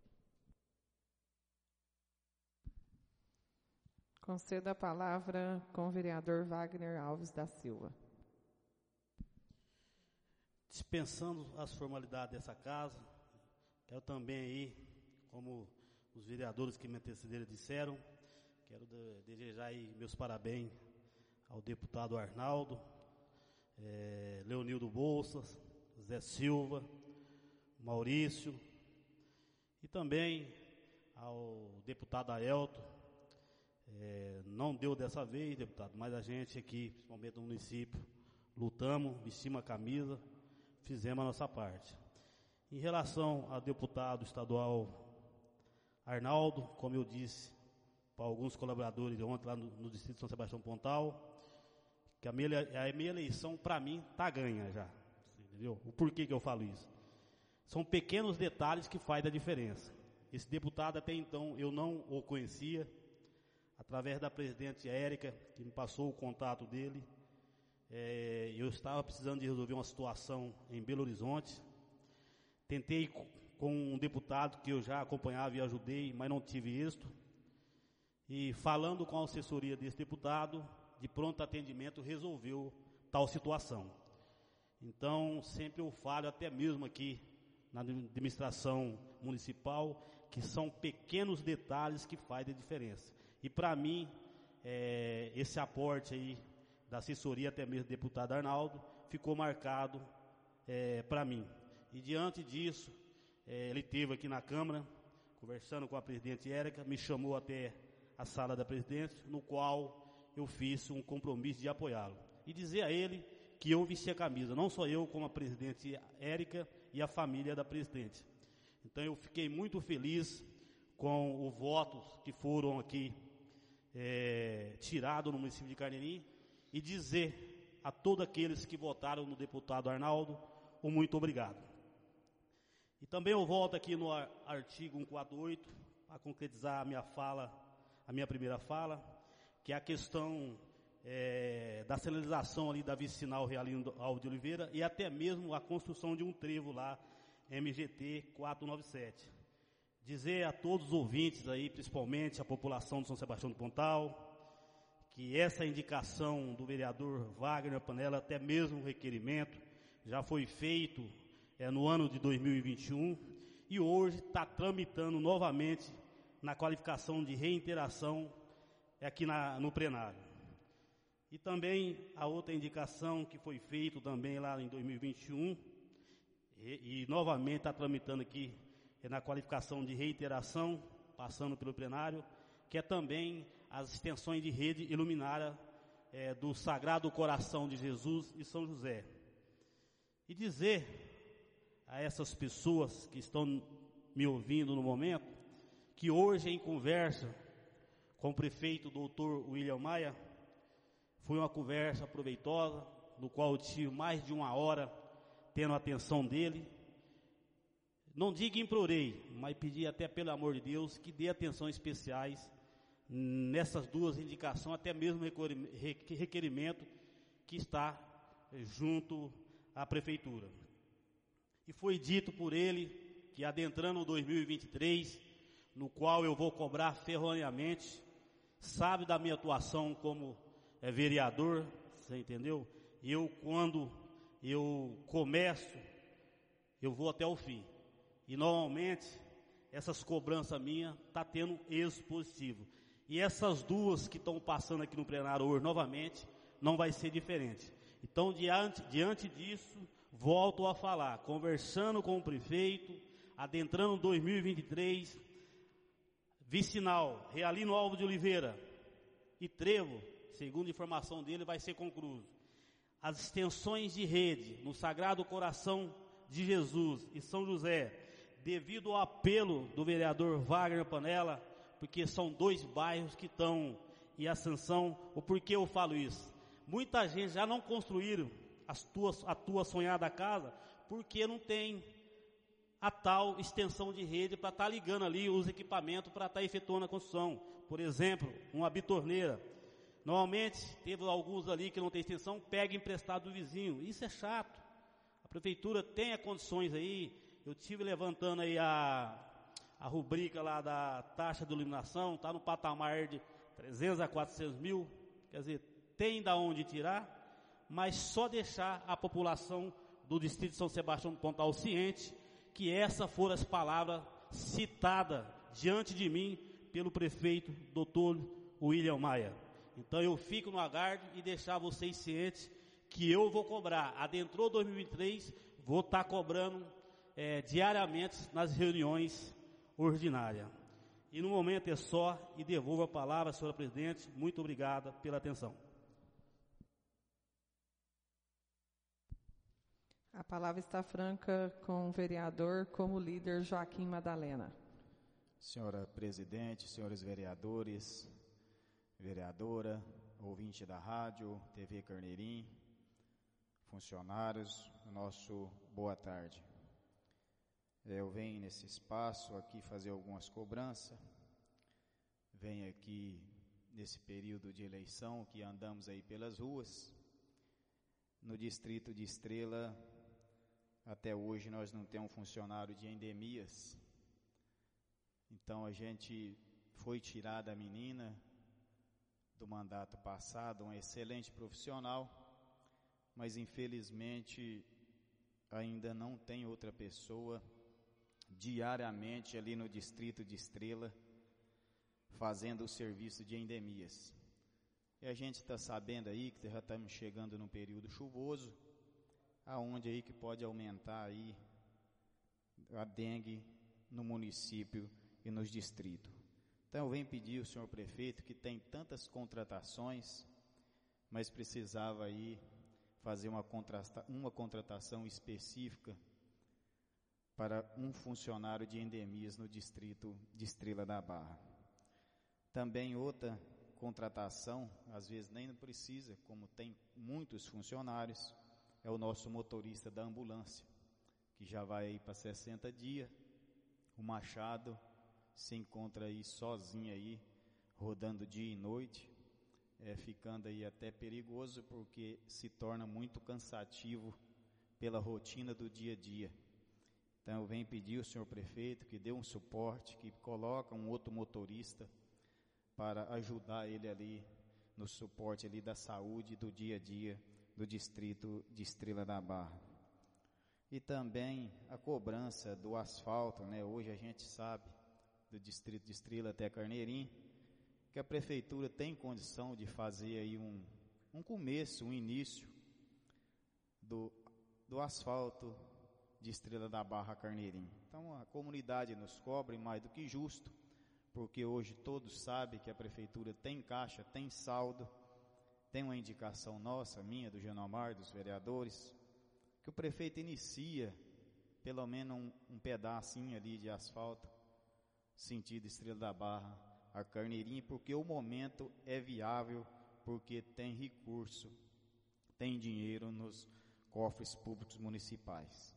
Concedo a palavra com o vereador Wagner Alves da Silva. Dispensando as formalidades dessa casa, quero também aí, como os vereadores que me antecederam disseram, quero de, desejar aí meus parabéns ao deputado Arnaldo, é, Leonildo Bolsas, Zé Silva, Maurício, e também ao deputado Aelton. É, não deu dessa vez, deputado, mas a gente aqui, principalmente no município, lutamos, vestimos a camisa, fizemos a nossa parte. Em relação ao deputado estadual Arnaldo, como eu disse para alguns colaboradores ontem lá no, no distrito de São Sebastião Pontal, que a minha, a minha eleição, para mim, está ganha já. Entendeu? O porquê que eu falo isso? São pequenos detalhes que fazem a diferença. Esse deputado, até então, eu não o conhecia. Através da presidente Érica, que me passou o contato dele, é, eu estava precisando de resolver uma situação em Belo Horizonte. Tentei com um deputado que eu já acompanhava e ajudei, mas não tive êxito. E falando com a assessoria desse deputado, de pronto atendimento, resolveu tal situação. Então, sempre eu falo, até mesmo aqui na administração municipal, que são pequenos detalhes que fazem a diferença. E para mim, é, esse aporte aí da assessoria, até mesmo do deputado Arnaldo, ficou marcado é, para mim. E diante disso, é, ele esteve aqui na Câmara, conversando com a presidente Érica, me chamou até a sala da presidência, no qual eu fiz um compromisso de apoiá-lo. E dizer a ele que eu vesti a camisa, não só eu, como a presidente Érica e a família da presidente. Então eu fiquei muito feliz com os votos que foram aqui É, tirado no município de Carneirinho, e dizer a todos aqueles que votaram no deputado Arnaldo, um muito obrigado. E também eu volto aqui no artigo cento e quarenta e oito, a concretizar a minha fala, a minha primeira fala, que é a questão é, da sinalização ali da vicinal Realino Alves de Oliveira, e até mesmo a construção de um trevo lá, M G T quatrocentos e noventa e sete. Dizer a todos os ouvintes aí, principalmente a população de São Sebastião do Pontal, que essa indicação do vereador Wagner Panella, até mesmo o requerimento, já foi feito é, no ano de dois mil e vinte e um, e hoje está tramitando novamente na qualificação de reiteração aqui na, no plenário. E também a outra indicação que foi feita também lá em dois mil e vinte e um, e, e novamente está tramitando aqui é na qualificação de reiteração, passando pelo plenário, que é também as extensões de rede iluminária é, do Sagrado Coração de Jesus e São José. E dizer a essas pessoas que estão me ouvindo no momento, que hoje em conversa com o prefeito doutor William Maia, foi uma conversa proveitosa, no qual eu tive mais de uma hora tendo a atenção dele. Não digo implorei, mas pedi até pelo amor de Deus que dê atenções especiais nessas duas indicações, até mesmo requerimento que está junto à prefeitura. E foi dito por ele que adentrando o dois mil e vinte e três, no qual eu vou cobrar ferroneamente, sabe da minha atuação como é, vereador, você entendeu? Eu, quando eu começo, eu vou até o fim. E normalmente, essas cobranças minhas tá tendo êxito positivo. E essas duas que estão passando aqui no plenário hoje novamente, não vai ser diferente. Então, diante, diante disso, volto a falar, conversando com o prefeito, adentrando dois mil e vinte e três, Vicinal, Realino Alves de Oliveira e Trevo, segundo a informação dele, vai ser concluído. As extensões de rede no Sagrado Coração de Jesus e São José, devido ao apelo do vereador Wagner Panella, porque são dois bairros que estão em ascensão. O porquê eu falo isso? Muita gente já não construíram as tuas, a tua sonhada casa, porque não tem a tal extensão de rede para estar tá ligando ali os equipamentos para estar tá efetuando a construção. Por exemplo, uma bitorneira. Normalmente, teve alguns ali que não tem extensão, pega emprestado do vizinho. Isso é chato. A prefeitura tem as condições aí. Eu tive levantando aí a, a rubrica lá da taxa de iluminação, está no patamar de trezentos a quatrocentos mil. Quer dizer, tem da onde tirar, mas só deixar a população do distrito de São Sebastião do Pontal ciente que essas foram as palavras citadas diante de mim pelo prefeito doutor William Maia. Então eu fico no aguardo e deixar vocês cientes que eu vou cobrar. Adentrou dois mil e vinte e três, vou estar cobrando é, diariamente nas reuniões ordinárias. E no momento é só, e devolvo a palavra, senhora presidente. Muito obrigada pela atenção. A palavra está franca com o vereador, como líder Joaquim Madalena. Senhora presidente, senhores vereadores, vereadora, ouvinte da rádio, T V Carneirim, funcionários, nosso boa tarde. Eu venho nesse espaço aqui fazer algumas cobranças, venho aqui nesse período de eleição que andamos aí pelas ruas. No distrito de Estrela, até hoje nós não temos um funcionário de endemias. Então a gente foi tirar da menina do mandato passado, um excelente profissional, mas infelizmente ainda não tem outra pessoa diariamente ali no distrito de Estrela fazendo o serviço de endemias. E a gente está sabendo aí que já estamos chegando num período chuvoso, aonde aí que pode aumentar aí a dengue no município e nos distritos. Então eu venho pedir ao senhor prefeito, que tem tantas contratações, mas precisava aí fazer uma, contrata, uma contratação específica para um funcionário de endemias no distrito de Estrela da Barra. Também outra contratação, às vezes nem precisa, como tem muitos funcionários, é o nosso motorista da ambulância, que já vai aí para sessenta dias. O Machado se encontra aí sozinho aí, rodando dia e noite, é, ficando aí até perigoso, porque se torna muito cansativo pela rotina do dia a dia. Então eu venho pedir ao senhor prefeito que dê um suporte, que coloque um outro motorista para ajudar ele ali no suporte ali da saúde do dia a dia do distrito de Estrela da Barra. E também a cobrança do asfalto, né? Hoje a gente sabe, do distrito de Estrela até Carneirim, que a prefeitura tem condição de fazer aí um, um começo, um início do, do asfalto de Estrela da Barra a Carneirim. Então a comunidade nos cobre mais do que justo, porque hoje todos sabem que a prefeitura tem caixa, tem saldo, tem uma indicação nossa, minha, do Genomar, dos vereadores, que o prefeito inicia pelo menos um, um pedacinho ali de asfalto, sentido Estrela da Barra a Carneirim, porque o momento é viável, porque tem recurso, tem dinheiro nos cofres públicos municipais.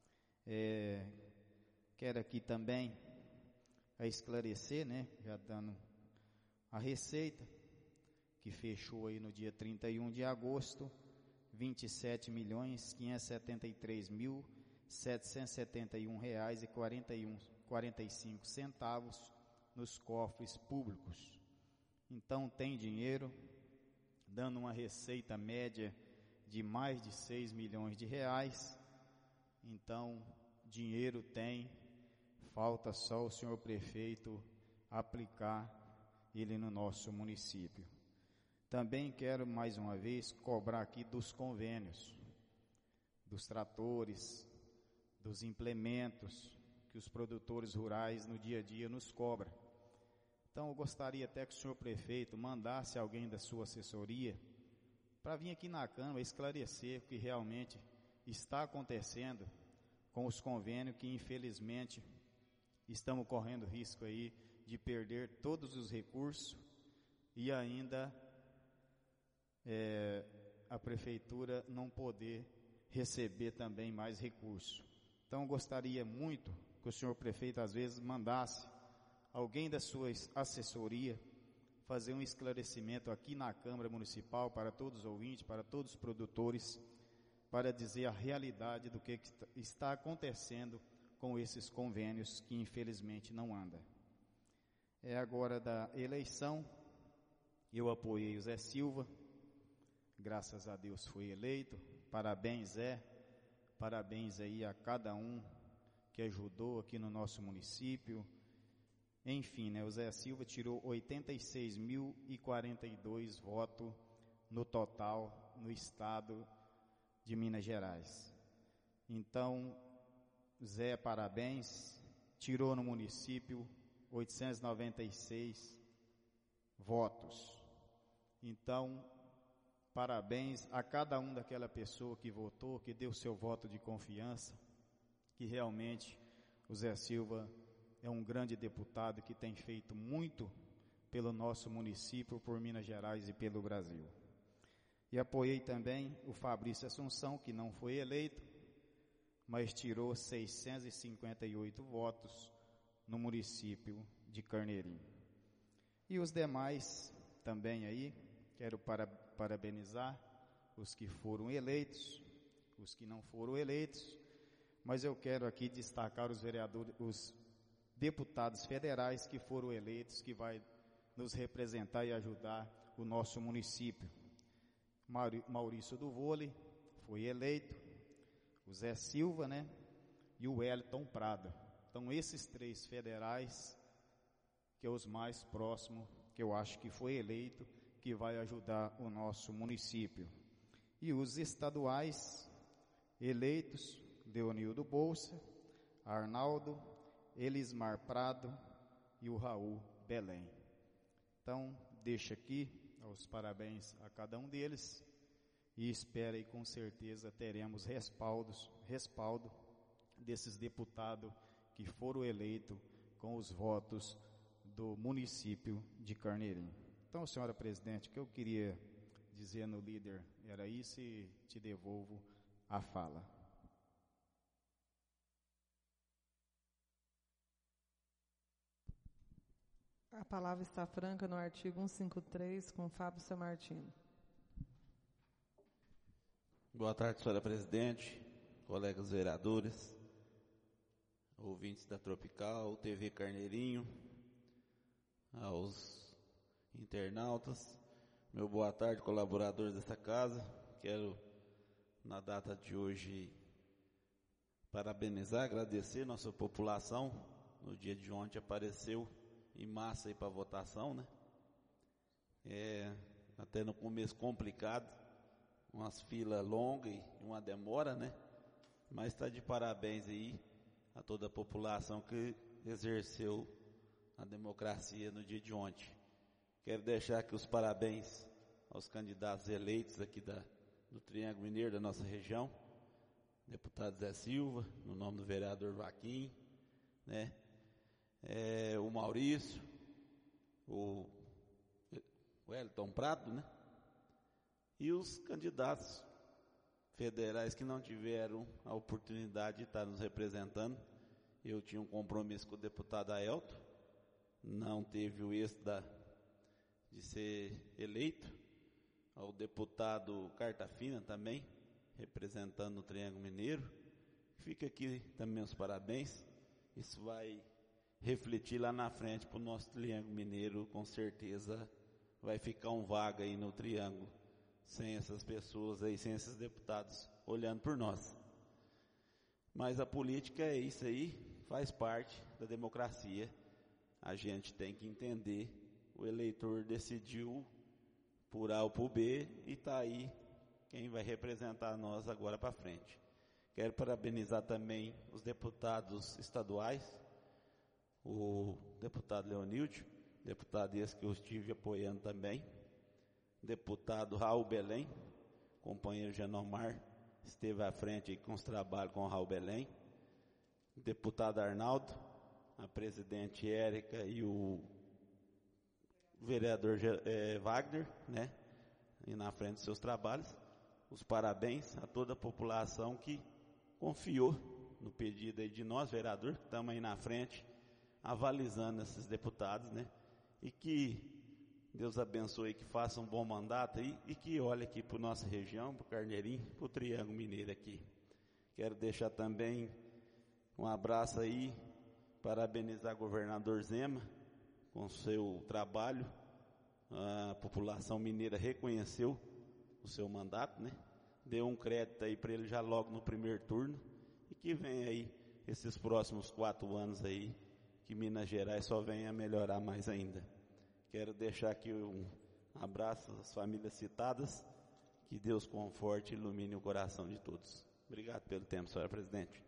É, quero aqui também a esclarecer, né, já dando a receita, que fechou aí no dia trinta e um de agosto, vinte e sete milhões, quinhentos e setenta e três mil, setecentos e setenta e um reais e quarenta e um, quarenta e cinco centavos nos cofres públicos. Então tem dinheiro, dando uma receita média de mais de seis milhões de reais. Então dinheiro tem, falta só o senhor prefeito aplicar ele no nosso município. Também quero mais uma vez cobrar aqui dos convênios, dos tratores, dos implementos que os produtores rurais no dia a dia nos cobram. Então eu gostaria até que o senhor prefeito mandasse alguém da sua assessoria para vir aqui na Câmara esclarecer o que realmente está acontecendo com os convênios, que infelizmente estamos correndo risco aí de perder todos os recursos e ainda é, a prefeitura não poder receber também mais recursos. Então eu gostaria muito que o senhor prefeito às vezes mandasse alguém da sua assessoria fazer um esclarecimento aqui na Câmara Municipal para todos os ouvintes, para todos os produtores, para dizer a realidade do que está acontecendo com esses convênios que infelizmente não andam. É agora da eleição, eu apoiei o Zé Silva, graças a Deus foi eleito, parabéns Zé, parabéns aí a cada um que ajudou aqui no nosso município. Enfim, né, o Zé Silva tirou oitenta e seis mil e quarenta e dois votos no total no estado de Minas Gerais. Então, Zé, parabéns, tirou no município oitocentos e noventa e seis votos. Então, parabéns a cada um daquela pessoa que votou, que deu seu voto de confiança, que realmente o Zé Silva é um grande deputado que tem feito muito pelo nosso município, por Minas Gerais e pelo Brasil. E apoiei também o Fabrício Assunção, que não foi eleito, mas tirou seiscentos e cinquenta e oito votos no município de Carneirinho. E os demais também aí, quero para, parabenizar os que foram eleitos, os que não foram eleitos, mas eu quero aqui destacar os vereadores, os deputados federais que foram eleitos, que vai nos representar e ajudar o nosso município. Maurício do Vôlei foi eleito, o Zé Silva, né, e o Wellington Prado. Então esses três federais, que é os mais próximos, que eu acho que foi eleito, que vai ajudar o nosso município. E os estaduais eleitos, Leonildo Bolsa, Arnaldo, Elismar Prado e o Raul Belém. Então, deixo aqui os parabéns a cada um deles e espero e com certeza teremos respaldos, respaldo desses deputados que foram eleitos com os votos do município de Carneirinho. Então, senhora presidente, o que eu queria dizer no líder era isso e te devolvo a fala. A palavra está franca no artigo cento e cinquenta e três, com Fábio Samartino. Boa tarde, senhora presidente, colegas vereadores, ouvintes da Tropical, T V Carneirinho, aos internautas, meu boa tarde, colaboradores desta casa. Quero, na data de hoje, parabenizar, agradecer nossa população. No dia de ontem apareceu em massa aí para votação, né? É, até no começo complicado, umas filas longas e uma demora, né? Mas está de parabéns aí a toda a população que exerceu a democracia no dia de ontem. Quero deixar aqui os parabéns aos candidatos eleitos aqui da, do Triângulo Mineiro da nossa região, deputado Zé Silva, no nome do vereador Vaquim, né? É, o Maurício, o Wellington Prado, né? E os candidatos federais que não tiveram a oportunidade de estar nos representando. Eu tinha um compromisso com o deputado Aelto, não teve o êxito da, de ser eleito. Ao deputado Cartafina também, representando o Triângulo Mineiro. Fica aqui também os parabéns. Isso vai refletir lá na frente para o nosso Triângulo Mineiro, com certeza vai ficar um vaga aí no Triângulo, sem essas pessoas aí, sem esses deputados olhando por nós. Mas a política é isso aí, faz parte da democracia. A gente tem que entender, o eleitor decidiu por A ou por B e está aí quem vai representar nós agora para frente. Quero parabenizar também os deputados estaduais, o deputado Leonídio, deputado esse que eu estive apoiando também, deputado Raul Belém, companheiro Genomar, esteve à frente aí com os trabalhos com o Raul Belém, deputado Arnaldo, a presidente Érica e o vereador eh, Wagner, né, e na frente dos seus trabalhos. Os parabéns a toda a população que confiou no pedido aí de nós, vereador, que estamos aí na frente, avalizando esses deputados, né, e que Deus abençoe, que faça um bom mandato aí e que olhe aqui para a nossa região, para o Carneirinho, para o Triângulo Mineiro aqui. Quero deixar também um abraço aí, parabenizar o governador Zema com seu trabalho. A população mineira reconheceu o seu mandato, né? Deu um crédito aí para ele já logo no primeiro turno e que vem aí esses próximos quatro anos aí, que Minas Gerais só venha a melhorar mais ainda. Quero deixar aqui um abraço às famílias citadas, que Deus conforte e ilumine o coração de todos. Obrigado pelo tempo, senhora presidente.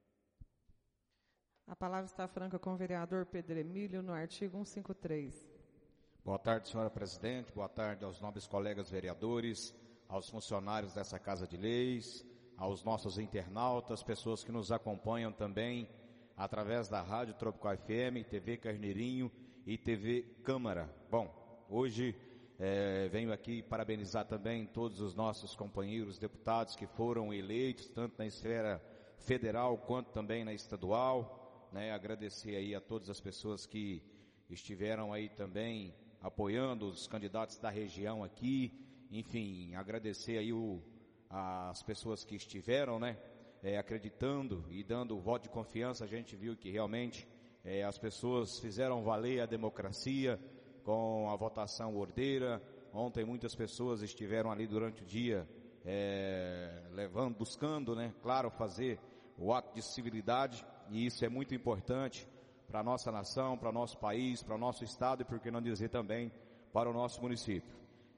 A palavra está franca com o vereador Pedro Emílio, no artigo cento e cinquenta e três. Boa tarde, senhora presidente, boa tarde aos nobres colegas vereadores, aos funcionários dessa Casa de Leis, aos nossos internautas, pessoas que nos acompanham também através da Rádio Tropical F M, T V Carneirinho e T V Câmara. Bom, hoje é, venho aqui parabenizar também todos os nossos companheiros deputados que foram eleitos, tanto na esfera federal quanto também na estadual. Né, agradecer aí a todas as pessoas que estiveram aí também apoiando os candidatos da região aqui, enfim, agradecer aí o, as pessoas que estiveram, né, é, acreditando e dando o voto de confiança. A gente viu que realmente é, as pessoas fizeram valer a democracia com a votação ordeira. Ontem muitas pessoas estiveram ali durante o dia é, levando, buscando, né, claro, fazer o ato de civilidade. E isso é muito importante para a nossa nação, para o nosso país, para o nosso estado e, por que não dizer, também para o nosso município.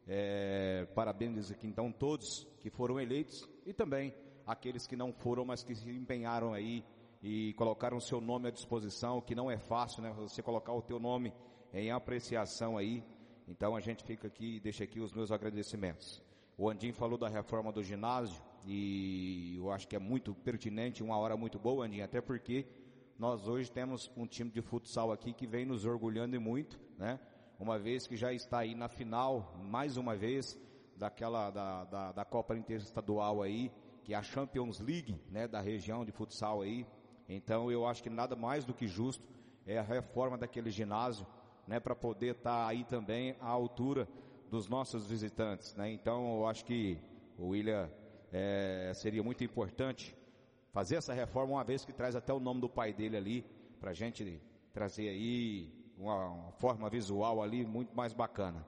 É, parabéns aqui então todos que foram eleitos e também aqueles que não foram, mas que se empenharam aí e colocaram o seu nome à disposição, que não é fácil, né? Você colocar o teu nome em apreciação aí. Então a gente fica aqui e deixa aqui os meus agradecimentos. O Andim falou da reforma do ginásio e eu acho que é muito pertinente, uma hora muito boa, Andinho, até porque nós hoje temos um time de futsal aqui que vem nos orgulhando e muito, né? Uma vez que já está aí na final, mais uma vez, daquela, da, da, da Copa Interestadual aí, que é a Champions League, né, da região de futsal aí. Então eu acho que nada mais do que justo é a reforma daquele ginásio, né, para poder estar aí também à altura dos nossos visitantes, né? Então eu acho que o William É, seria muito importante fazer essa reforma, uma vez que traz até o nome do pai dele ali, para a gente trazer aí uma, uma forma visual ali muito mais bacana.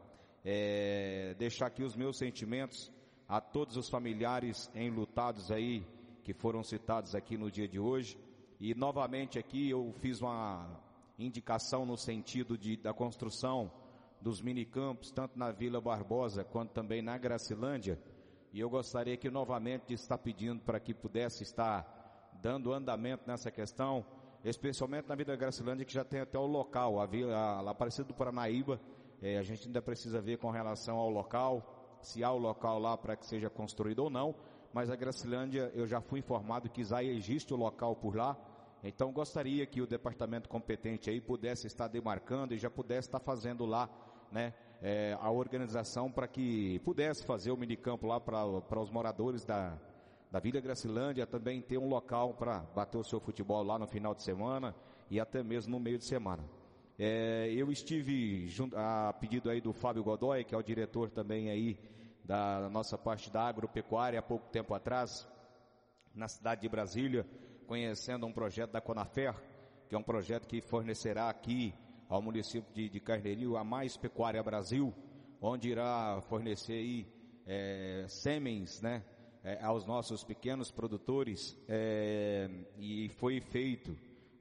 É, deixar aqui os meus sentimentos a todos os familiares enlutados aí, que foram citados aqui no dia de hoje, e novamente aqui eu fiz uma indicação no sentido de, da construção dos minicampos, tanto na Vila Barbosa quanto também na Gracilândia. E eu gostaria que novamente de estar pedindo para que pudesse estar dando andamento nessa questão, especialmente na Vila Gracilândia, que já tem até o local, a Vila a Aparecida do Paranaíba, é, a gente ainda precisa ver com relação ao local, se há o local lá para que seja construído ou não, mas a Gracilândia, eu já fui informado que já existe o local por lá, então gostaria que o departamento competente aí pudesse estar demarcando e já pudesse estar fazendo lá, né, É, a organização para que pudesse fazer o minicampo lá para os moradores da, da Vila Gracilândia, também ter um local para bater o seu futebol lá no final de semana e até mesmo no meio de semana. É, eu estive junto, a pedido aí do Fábio Godoy, que é o diretor também aí da nossa parte da agropecuária, há pouco tempo atrás, na cidade de Brasília, conhecendo um projeto da Conafer, que é um projeto que fornecerá aqui ao município de, de Carneirinho a Mais Pecuária Brasil, onde irá fornecer aí é, sêmens, né, é, aos nossos pequenos produtores, é, e foi feito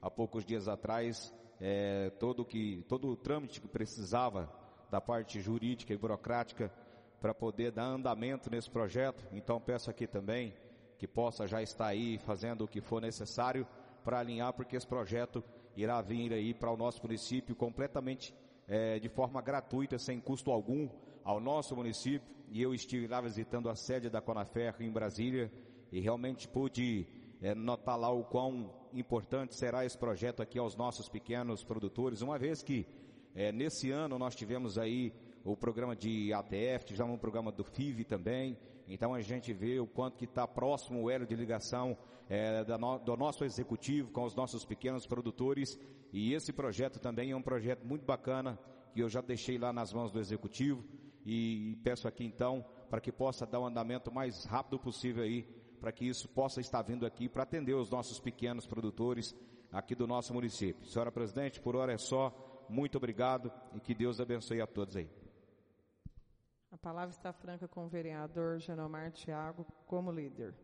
há poucos dias atrás, é, todo, que, todo o trâmite que precisava da parte jurídica e burocrática para poder dar andamento nesse projeto. Então peço aqui também que possa já estar aí fazendo o que for necessário para alinhar, porque esse projeto irá vir aí para o nosso município completamente é, de forma gratuita, sem custo algum ao nosso município. E eu estive lá visitando a sede da Conaferro em Brasília e realmente pude é, notar lá o quão importante será esse projeto aqui aos nossos pequenos produtores, uma vez que é, nesse ano nós tivemos aí o programa de A T F, tivemos um programa do F I V também. Então a gente vê o quanto que está próximo o elo de ligação é, da no, do nosso executivo com os nossos pequenos produtores, e esse projeto também é um projeto muito bacana que eu já deixei lá nas mãos do executivo, e peço aqui então para que possa dar um andamento mais rápido possível aí, para que isso possa estar vindo aqui para atender os nossos pequenos produtores aqui do nosso município. Senhora Presidente, por hora é só, muito obrigado e que Deus abençoe a todos aí. A palavra está franca com o vereador Genomar Thiago como líder.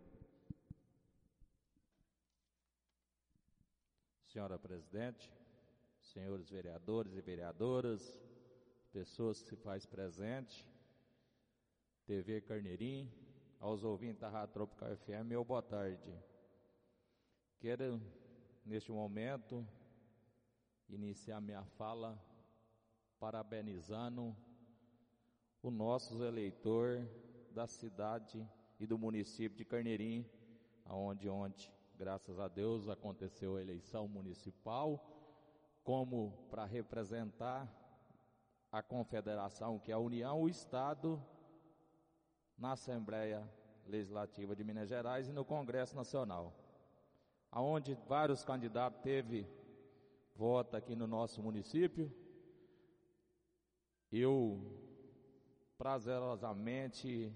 Senhora Presidente, senhores vereadores e vereadoras, pessoas que se faz presente, T V Carneirim, aos ouvintes da Rádio Tropical F M, meu boa tarde. Quero, neste momento, iniciar minha fala parabenizando o nosso eleitor da cidade e do município de Carneirim, onde ontem, graças a Deus, aconteceu a eleição municipal, como para representar a confederação, que é a União, o Estado, na Assembleia Legislativa de Minas Gerais e no Congresso Nacional, aonde vários candidatos teve voto aqui no nosso município. Eu prazerosamente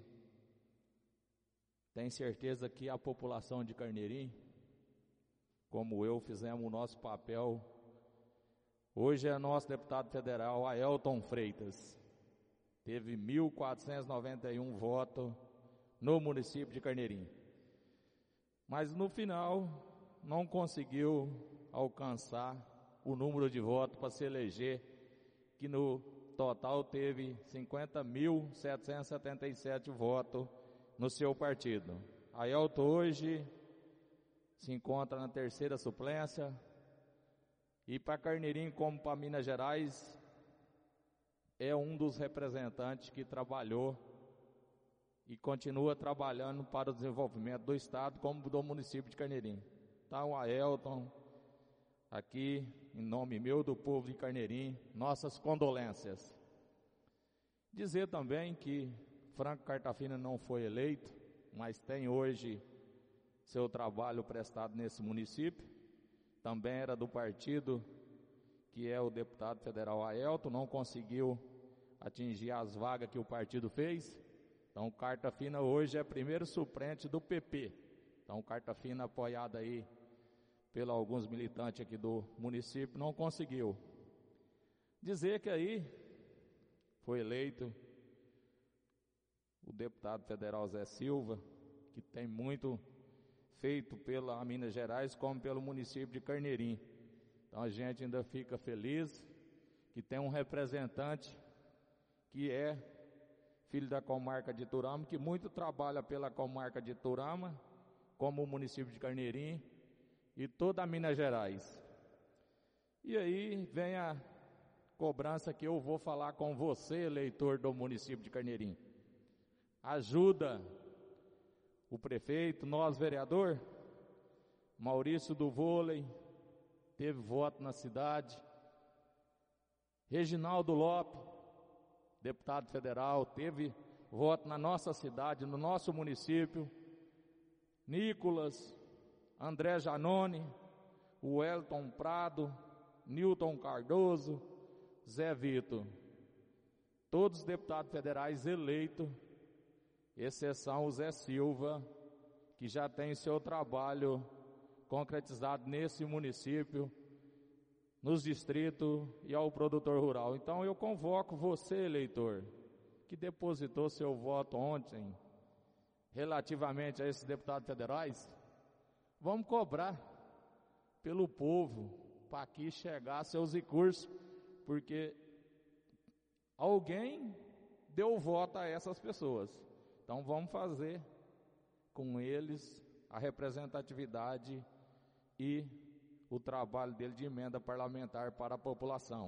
tenho certeza que a população de Carneirim, como eu, fizemos o nosso papel. Hoje é nosso deputado federal, Aelton Freitas, teve mil quatrocentos e noventa e um votos no município de Carneirim, mas no final não conseguiu alcançar o número de votos para se eleger, que no total teve cinquenta mil setecentos e setenta e sete votos no seu partido. Aelton hoje se encontra na terceira suplência, e para Carneirim, como para Minas Gerais, é um dos representantes que trabalhou e continua trabalhando para o desenvolvimento do Estado como do município de Carneirim. Então, Aelton, aqui, em nome meu, do povo de Carneirim, nossas condolências. Dizer também que Franco Cartafina não foi eleito, mas tem hoje seu trabalho prestado nesse município. Também era do partido que é o deputado federal Aelton, não conseguiu atingir as vagas que o partido fez. Então, Cartafina hoje é primeiro suplente do P P. Então, Cartafina, apoiado aí pelos alguns militantes aqui do município, não conseguiu. Dizer que aí foi eleito o deputado federal Zé Silva, que tem muito feito pela Minas Gerais como pelo município de Carneirim. Então a gente ainda fica feliz que tem um representante que é filho da comarca de Iturama, que muito trabalha pela comarca de Iturama, como o município de Carneirim e toda a Minas Gerais. E aí vem a cobrança que eu vou falar com você, eleitor do município de Carneirim. Ajuda o prefeito, nós vereador, Maurício do Vôlei, teve voto na cidade. Reginaldo Lopes, deputado federal, teve voto na nossa cidade, no nosso município. Nicolas, André Janone, Wellington Prado, Nilton Cardoso, Zé Vitor, todos deputados federais eleitos, exceção o Zé Silva, que já tem seu trabalho concretizado nesse município, nos distritos e ao produtor rural. Então eu convoco você, eleitor, que depositou seu voto ontem, relativamente a esses deputados federais, vamos cobrar, pelo povo, para que chegasse seus recursos, porque alguém deu voto a essas pessoas. Então vamos fazer com eles a representatividade e o trabalho dele de emenda parlamentar para a população.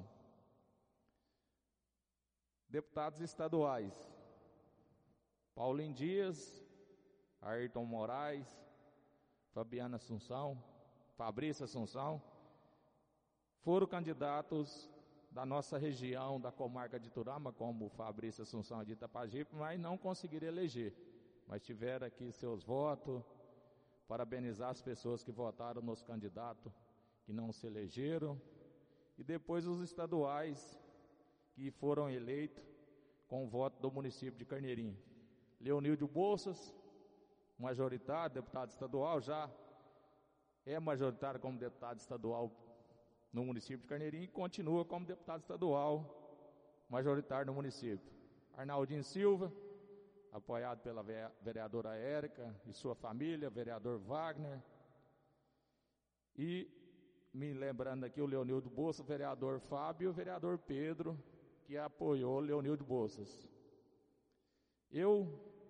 Deputados estaduais: Paulinho Dias, Ayrton Moraes, Fabiana Assunção, Fabrício Assunção, foram candidatos da nossa região, da comarca de Turama, como Fabrício Assunção de Itapajipe, mas não conseguiram eleger. Mas tiveram aqui seus votos, parabenizar as pessoas que votaram nos candidatos que não se elegeram, e depois os estaduais que foram eleitos com o voto do município de Carneirinho. Leonildo Bolsas, majoritário, deputado estadual, já é majoritário como deputado estadual no município de Carneirinho e continua como deputado estadual majoritário no município. Arnaldinho Silva, apoiado pela vereadora Érica e sua família, vereador Wagner, e me lembrando aqui o Leonildo Bolsas, vereador Fábio e o vereador Pedro, que apoiou Leonildo Bolsas. Eu,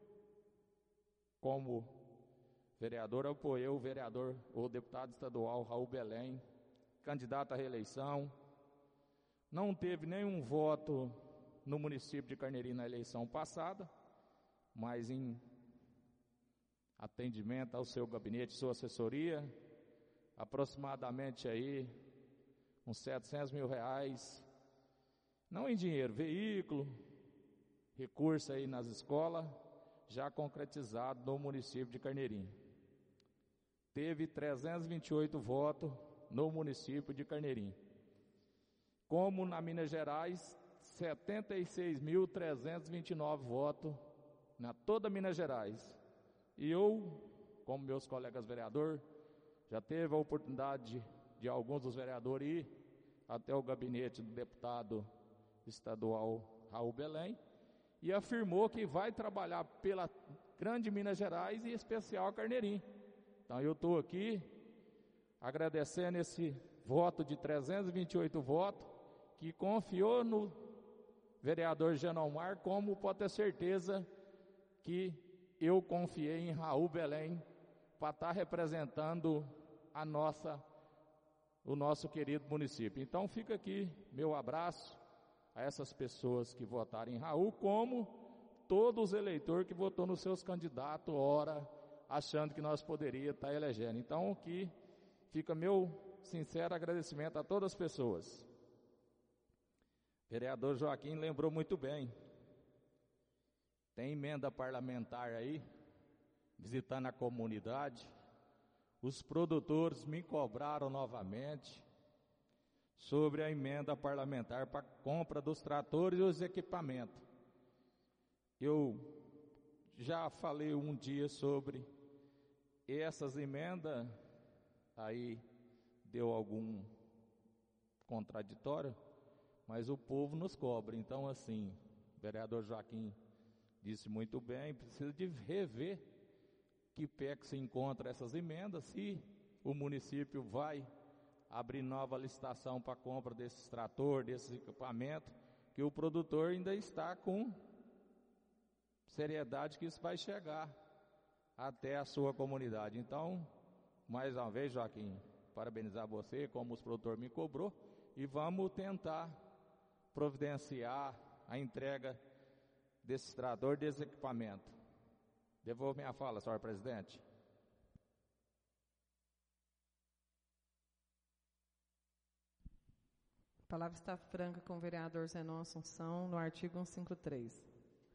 como vereador, apoiei o vereador, o deputado estadual Raul Belém, candidato à reeleição. Não teve nenhum voto no município de Carneirinho na eleição passada, mas em atendimento ao seu gabinete, sua assessoria, aproximadamente aí uns setecentos mil reais, não em dinheiro, veículo, recurso aí nas escolas, já concretizado no município de Carneirinho. Teve trezentos e vinte e oito votos no município de Carneirinho. Como na Minas Gerais, setenta e seis mil trezentos e vinte e nove votos na toda Minas Gerais. E eu, como meus colegas vereadores, já teve a oportunidade de, de alguns dos vereadores ir até o gabinete do deputado estadual Raul Belém e afirmou que vai trabalhar pela grande Minas Gerais e em especial a Carneirinho. Então eu estou aqui agradecendo esse voto de trezentos e vinte e oito votos que confiou no vereador Genomar, como pode ter certeza que eu confiei em Raul Belém para estar representando a nossa, o nosso querido município. Então fica aqui meu abraço a essas pessoas que votaram em Raul, como todos os eleitores que votou nos seus candidatos, ora, achando que nós poderíamos estar elegendo. Então aqui fica meu sincero agradecimento a todas as pessoas. O vereador Joaquim lembrou muito bem. Tem emenda parlamentar aí, visitando a comunidade. Os produtores me cobraram novamente sobre a emenda parlamentar para a compra dos tratores e os equipamentos. Eu já falei um dia sobre essas emendas, aí deu algum contraditório, mas o povo nos cobra. Então, assim, o vereador Joaquim disse muito bem, precisa de rever que pé que se encontra essas emendas, se o município vai abrir nova licitação para a compra desses tratores, desses equipamentos, que o produtor ainda está com seriedade que isso vai chegar até a sua comunidade. Então, mais uma vez, Joaquim, parabenizar você, como os produtores me cobrou, e vamos tentar providenciar a entrega desse trator, desse equipamento. Devolvo minha fala, senhor presidente. A palavra está franca com o vereador Zenon Assunção, no artigo cento e cinquenta e três.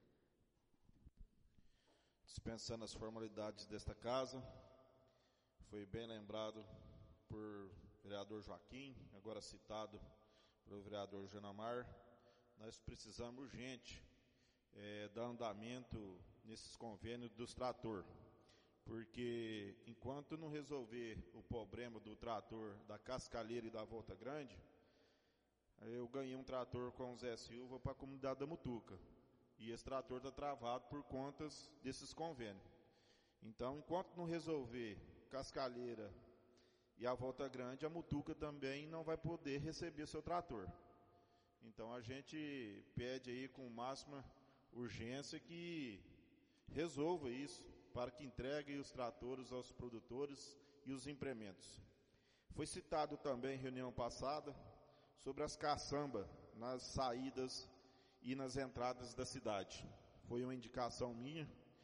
Dispensando as formalidades desta casa, foi bem lembrado por vereador Joaquim, agora citado pelo vereador Genomar, nós precisamos urgente é, dar andamento nesses convênios dos trator, porque enquanto não resolver o problema do trator da Cascalheira e da Volta Grande, eu ganhei um trator com o Zé Silva para a comunidade da Mutuca, e esse trator está travado por contas desses convênios. Então, enquanto não resolver Cascalheira e a Volta Grande, a Mutuca também não vai poder receber seu trator. Então a gente pede aí com máxima urgência que resolva isso, para que entregue os tratores aos produtores e os implementos. Foi citado também em reunião passada sobre as caçambas nas saídas e nas entradas da cidade. Foi uma indicação minha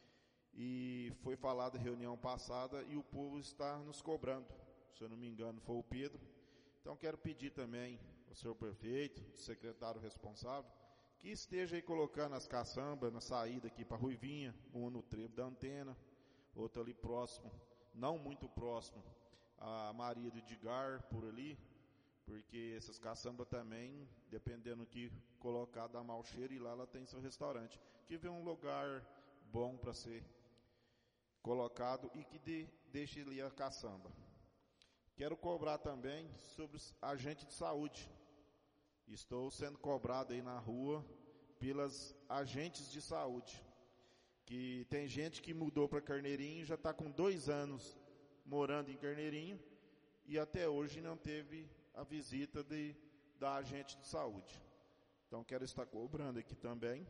e foi falado em reunião passada e o povo está nos cobrando. Se eu não me engano, foi o Pedro. Então quero pedir também ao senhor prefeito, ao secretário responsável, que esteja aí colocando as caçambas na saída aqui para Ruivinha, uma no trevo da Antena, outra ali próximo, não muito próximo, a Maria do Edgar, por ali, porque essas caçambas também, dependendo do que colocar, dá mau cheiro, e lá ela tem seu restaurante. Que vê um lugar bom para ser colocado e que de, deixe ali a caçamba. Quero cobrar também sobre os agentes de saúde. Estou sendo cobrado aí na rua pelas agentes de saúde, que tem gente que mudou para Carneirinho, já está com dois anos morando em Carneirinho e até hoje não teve a visita de, da agente de saúde. Então quero estar cobrando aqui também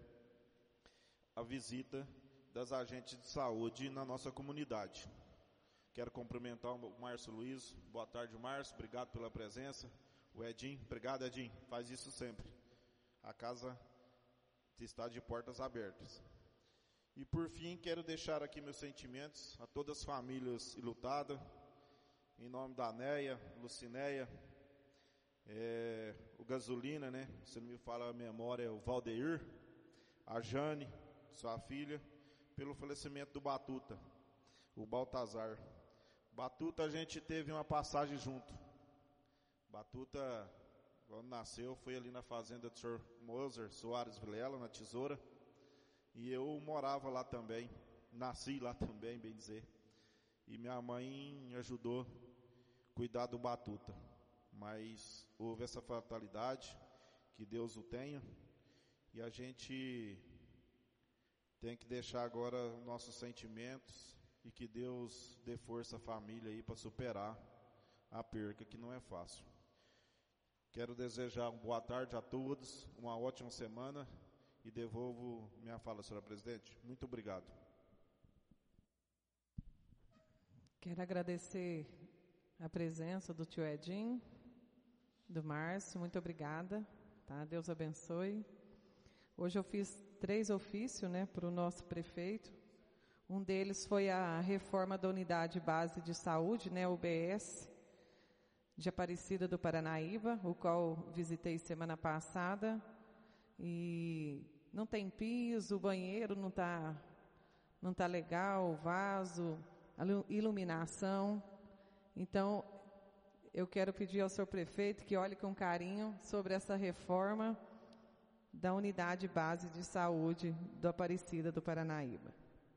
a visita das agentes de saúde na nossa comunidade. Quero cumprimentar o Márcio Luiz. Boa tarde, Márcio, obrigado pela presença. O Edinho, obrigado, Edinho, faz isso sempre. A casa está de portas abertas. E por fim, quero deixar aqui meus sentimentos a todas as famílias enlutadas, em nome da Neia, Lucinéia, é, o Gasolina, né? Se não me fala a memória, o Valdeir, a Jane, sua filha, pelo falecimento do Batuta, o Baltazar. Batuta, a gente teve uma passagem junto. Batuta, quando nasceu, foi ali na fazenda do senhor Moser Soares Vilela, na Tesoura, e eu morava lá também, nasci lá também, bem dizer, e minha mãe ajudou a cuidar do Batuta, mas houve essa fatalidade, que Deus o tenha, e a gente tem que deixar agora nossos sentimentos, e que Deus dê força à família aí para superar a perca, que não é fácil. Quero desejar uma boa tarde a todos, uma ótima semana e devolvo minha fala, senhora presidente. Muito obrigado. Quero agradecer a presença do tio Edinho, do Márcio, muito obrigada, tá? Deus abençoe. Hoje eu fiz três ofícios, né, para o nosso prefeito. Um deles foi a reforma da Unidade Base de Saúde, né, U B S, de Aparecida do Paranaíba, o qual visitei semana passada, e não tem piso, o banheiro não está não tá legal, o vaso, a iluminação. Então, eu quero pedir ao senhor prefeito que olhe com carinho sobre essa reforma da Unidade Base de Saúde do Aparecida do Paranaíba.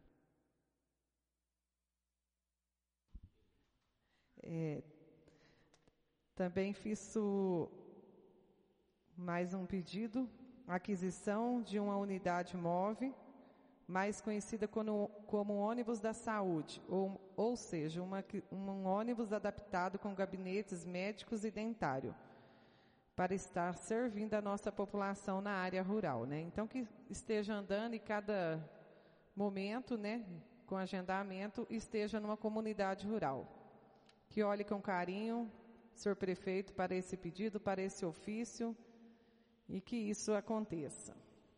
É, também fiz o, mais um pedido, aquisição de uma unidade móvel, mais conhecida como, como ônibus da saúde, ou, ou seja, uma, um ônibus adaptado com gabinetes médicos e dentário, para estar servindo a nossa população na área rural, né? Então, que esteja andando e cada momento, né, com agendamento, esteja numa comunidade rural. Que olhe com carinho, senhor prefeito, para esse pedido, para esse ofício, e que isso aconteça.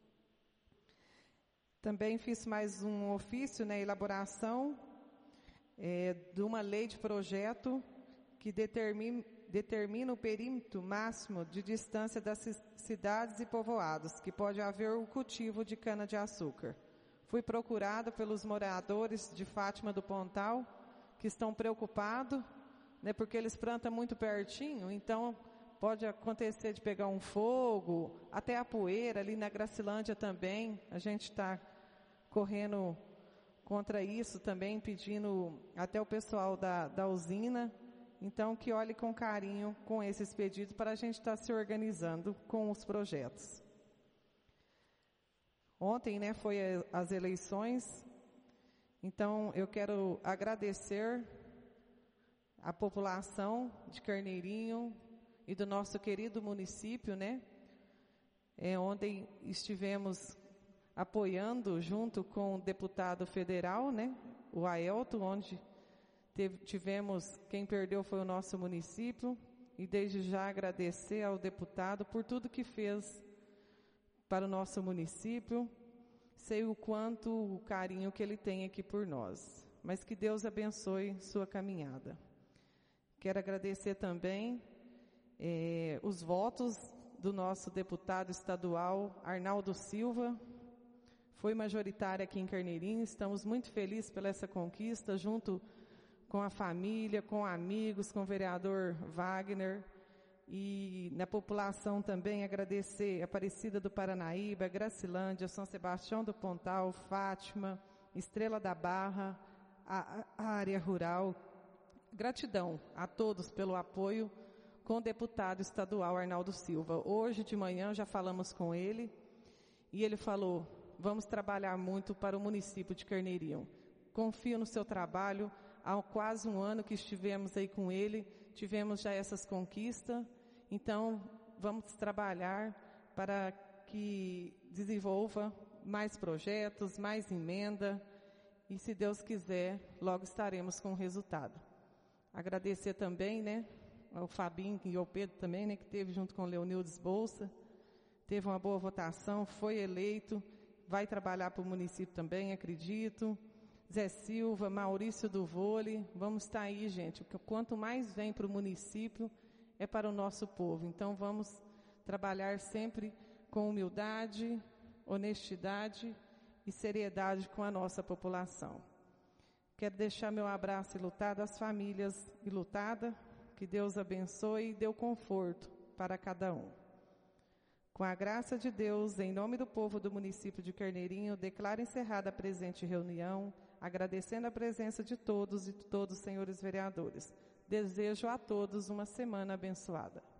Também fiz mais um ofício, né, elaboração é, de uma lei de projeto que determine, determina o perímetro máximo de distância das cidades e povoados, que pode haver o cultivo de cana-de-açúcar. Fui procurada pelos moradores de Fátima do Pontal, que estão preocupados, né, porque eles plantam muito pertinho, então pode acontecer de pegar um fogo, até a poeira, ali na Gracilândia também, a gente está correndo contra isso também, pedindo até o pessoal da, da usina, então que olhe com carinho com esses pedidos para a gente estar se organizando com os projetos. Ontem, né, foi as eleições, então eu quero agradecer a população de Carneirinho e do nosso querido município, né? É, onde estivemos apoiando junto com o deputado federal, né? O Aelton, onde teve, tivemos, quem perdeu foi o nosso município, e desde já agradecer ao deputado por tudo que fez para o nosso município. Sei o quanto o carinho que ele tem aqui por nós, mas que Deus abençoe sua caminhada. Quero agradecer também eh, os votos do nosso deputado estadual, Arnaldo Silva. Foi majoritário aqui em Carneirinho, estamos muito felizes pela essa conquista, junto com a família, com amigos, com o vereador Wagner, e na população também agradecer Aparecida do Paranaíba, Gracilândia, São Sebastião do Pontal, Fátima, Estrela da Barra, a, a área rural. Gratidão a todos pelo apoio com o deputado estadual Arnaldo Silva. Hoje de manhã já falamos com ele e ele falou: vamos trabalhar muito para o município de Carneirinho. Confio no seu trabalho. Há quase um ano que estivemos aí com ele, tivemos já essas conquistas. Então, vamos trabalhar para que desenvolva mais projetos, mais emenda, e se Deus quiser, logo estaremos com o resultado. Agradecer também, né, ao Fabinho e ao Pedro também, né, que teve junto com o Leonildes Bolsa, teve uma boa votação, foi eleito, vai trabalhar para o município também, acredito. Zé Silva, Maurício do Vôlei, vamos estar aí, gente. Quanto mais vem para o município, é para o nosso povo. Então, vamos trabalhar sempre com humildade, honestidade e seriedade com a nossa população. Quero deixar meu abraço enlutado às famílias enlutadas, que Deus abençoe e dê o conforto para cada um. Com a graça de Deus, em nome do povo do município de Carneirinho, declaro encerrada a presente reunião, agradecendo a presença de todos e de todos os senhores vereadores. Desejo a todos uma semana abençoada.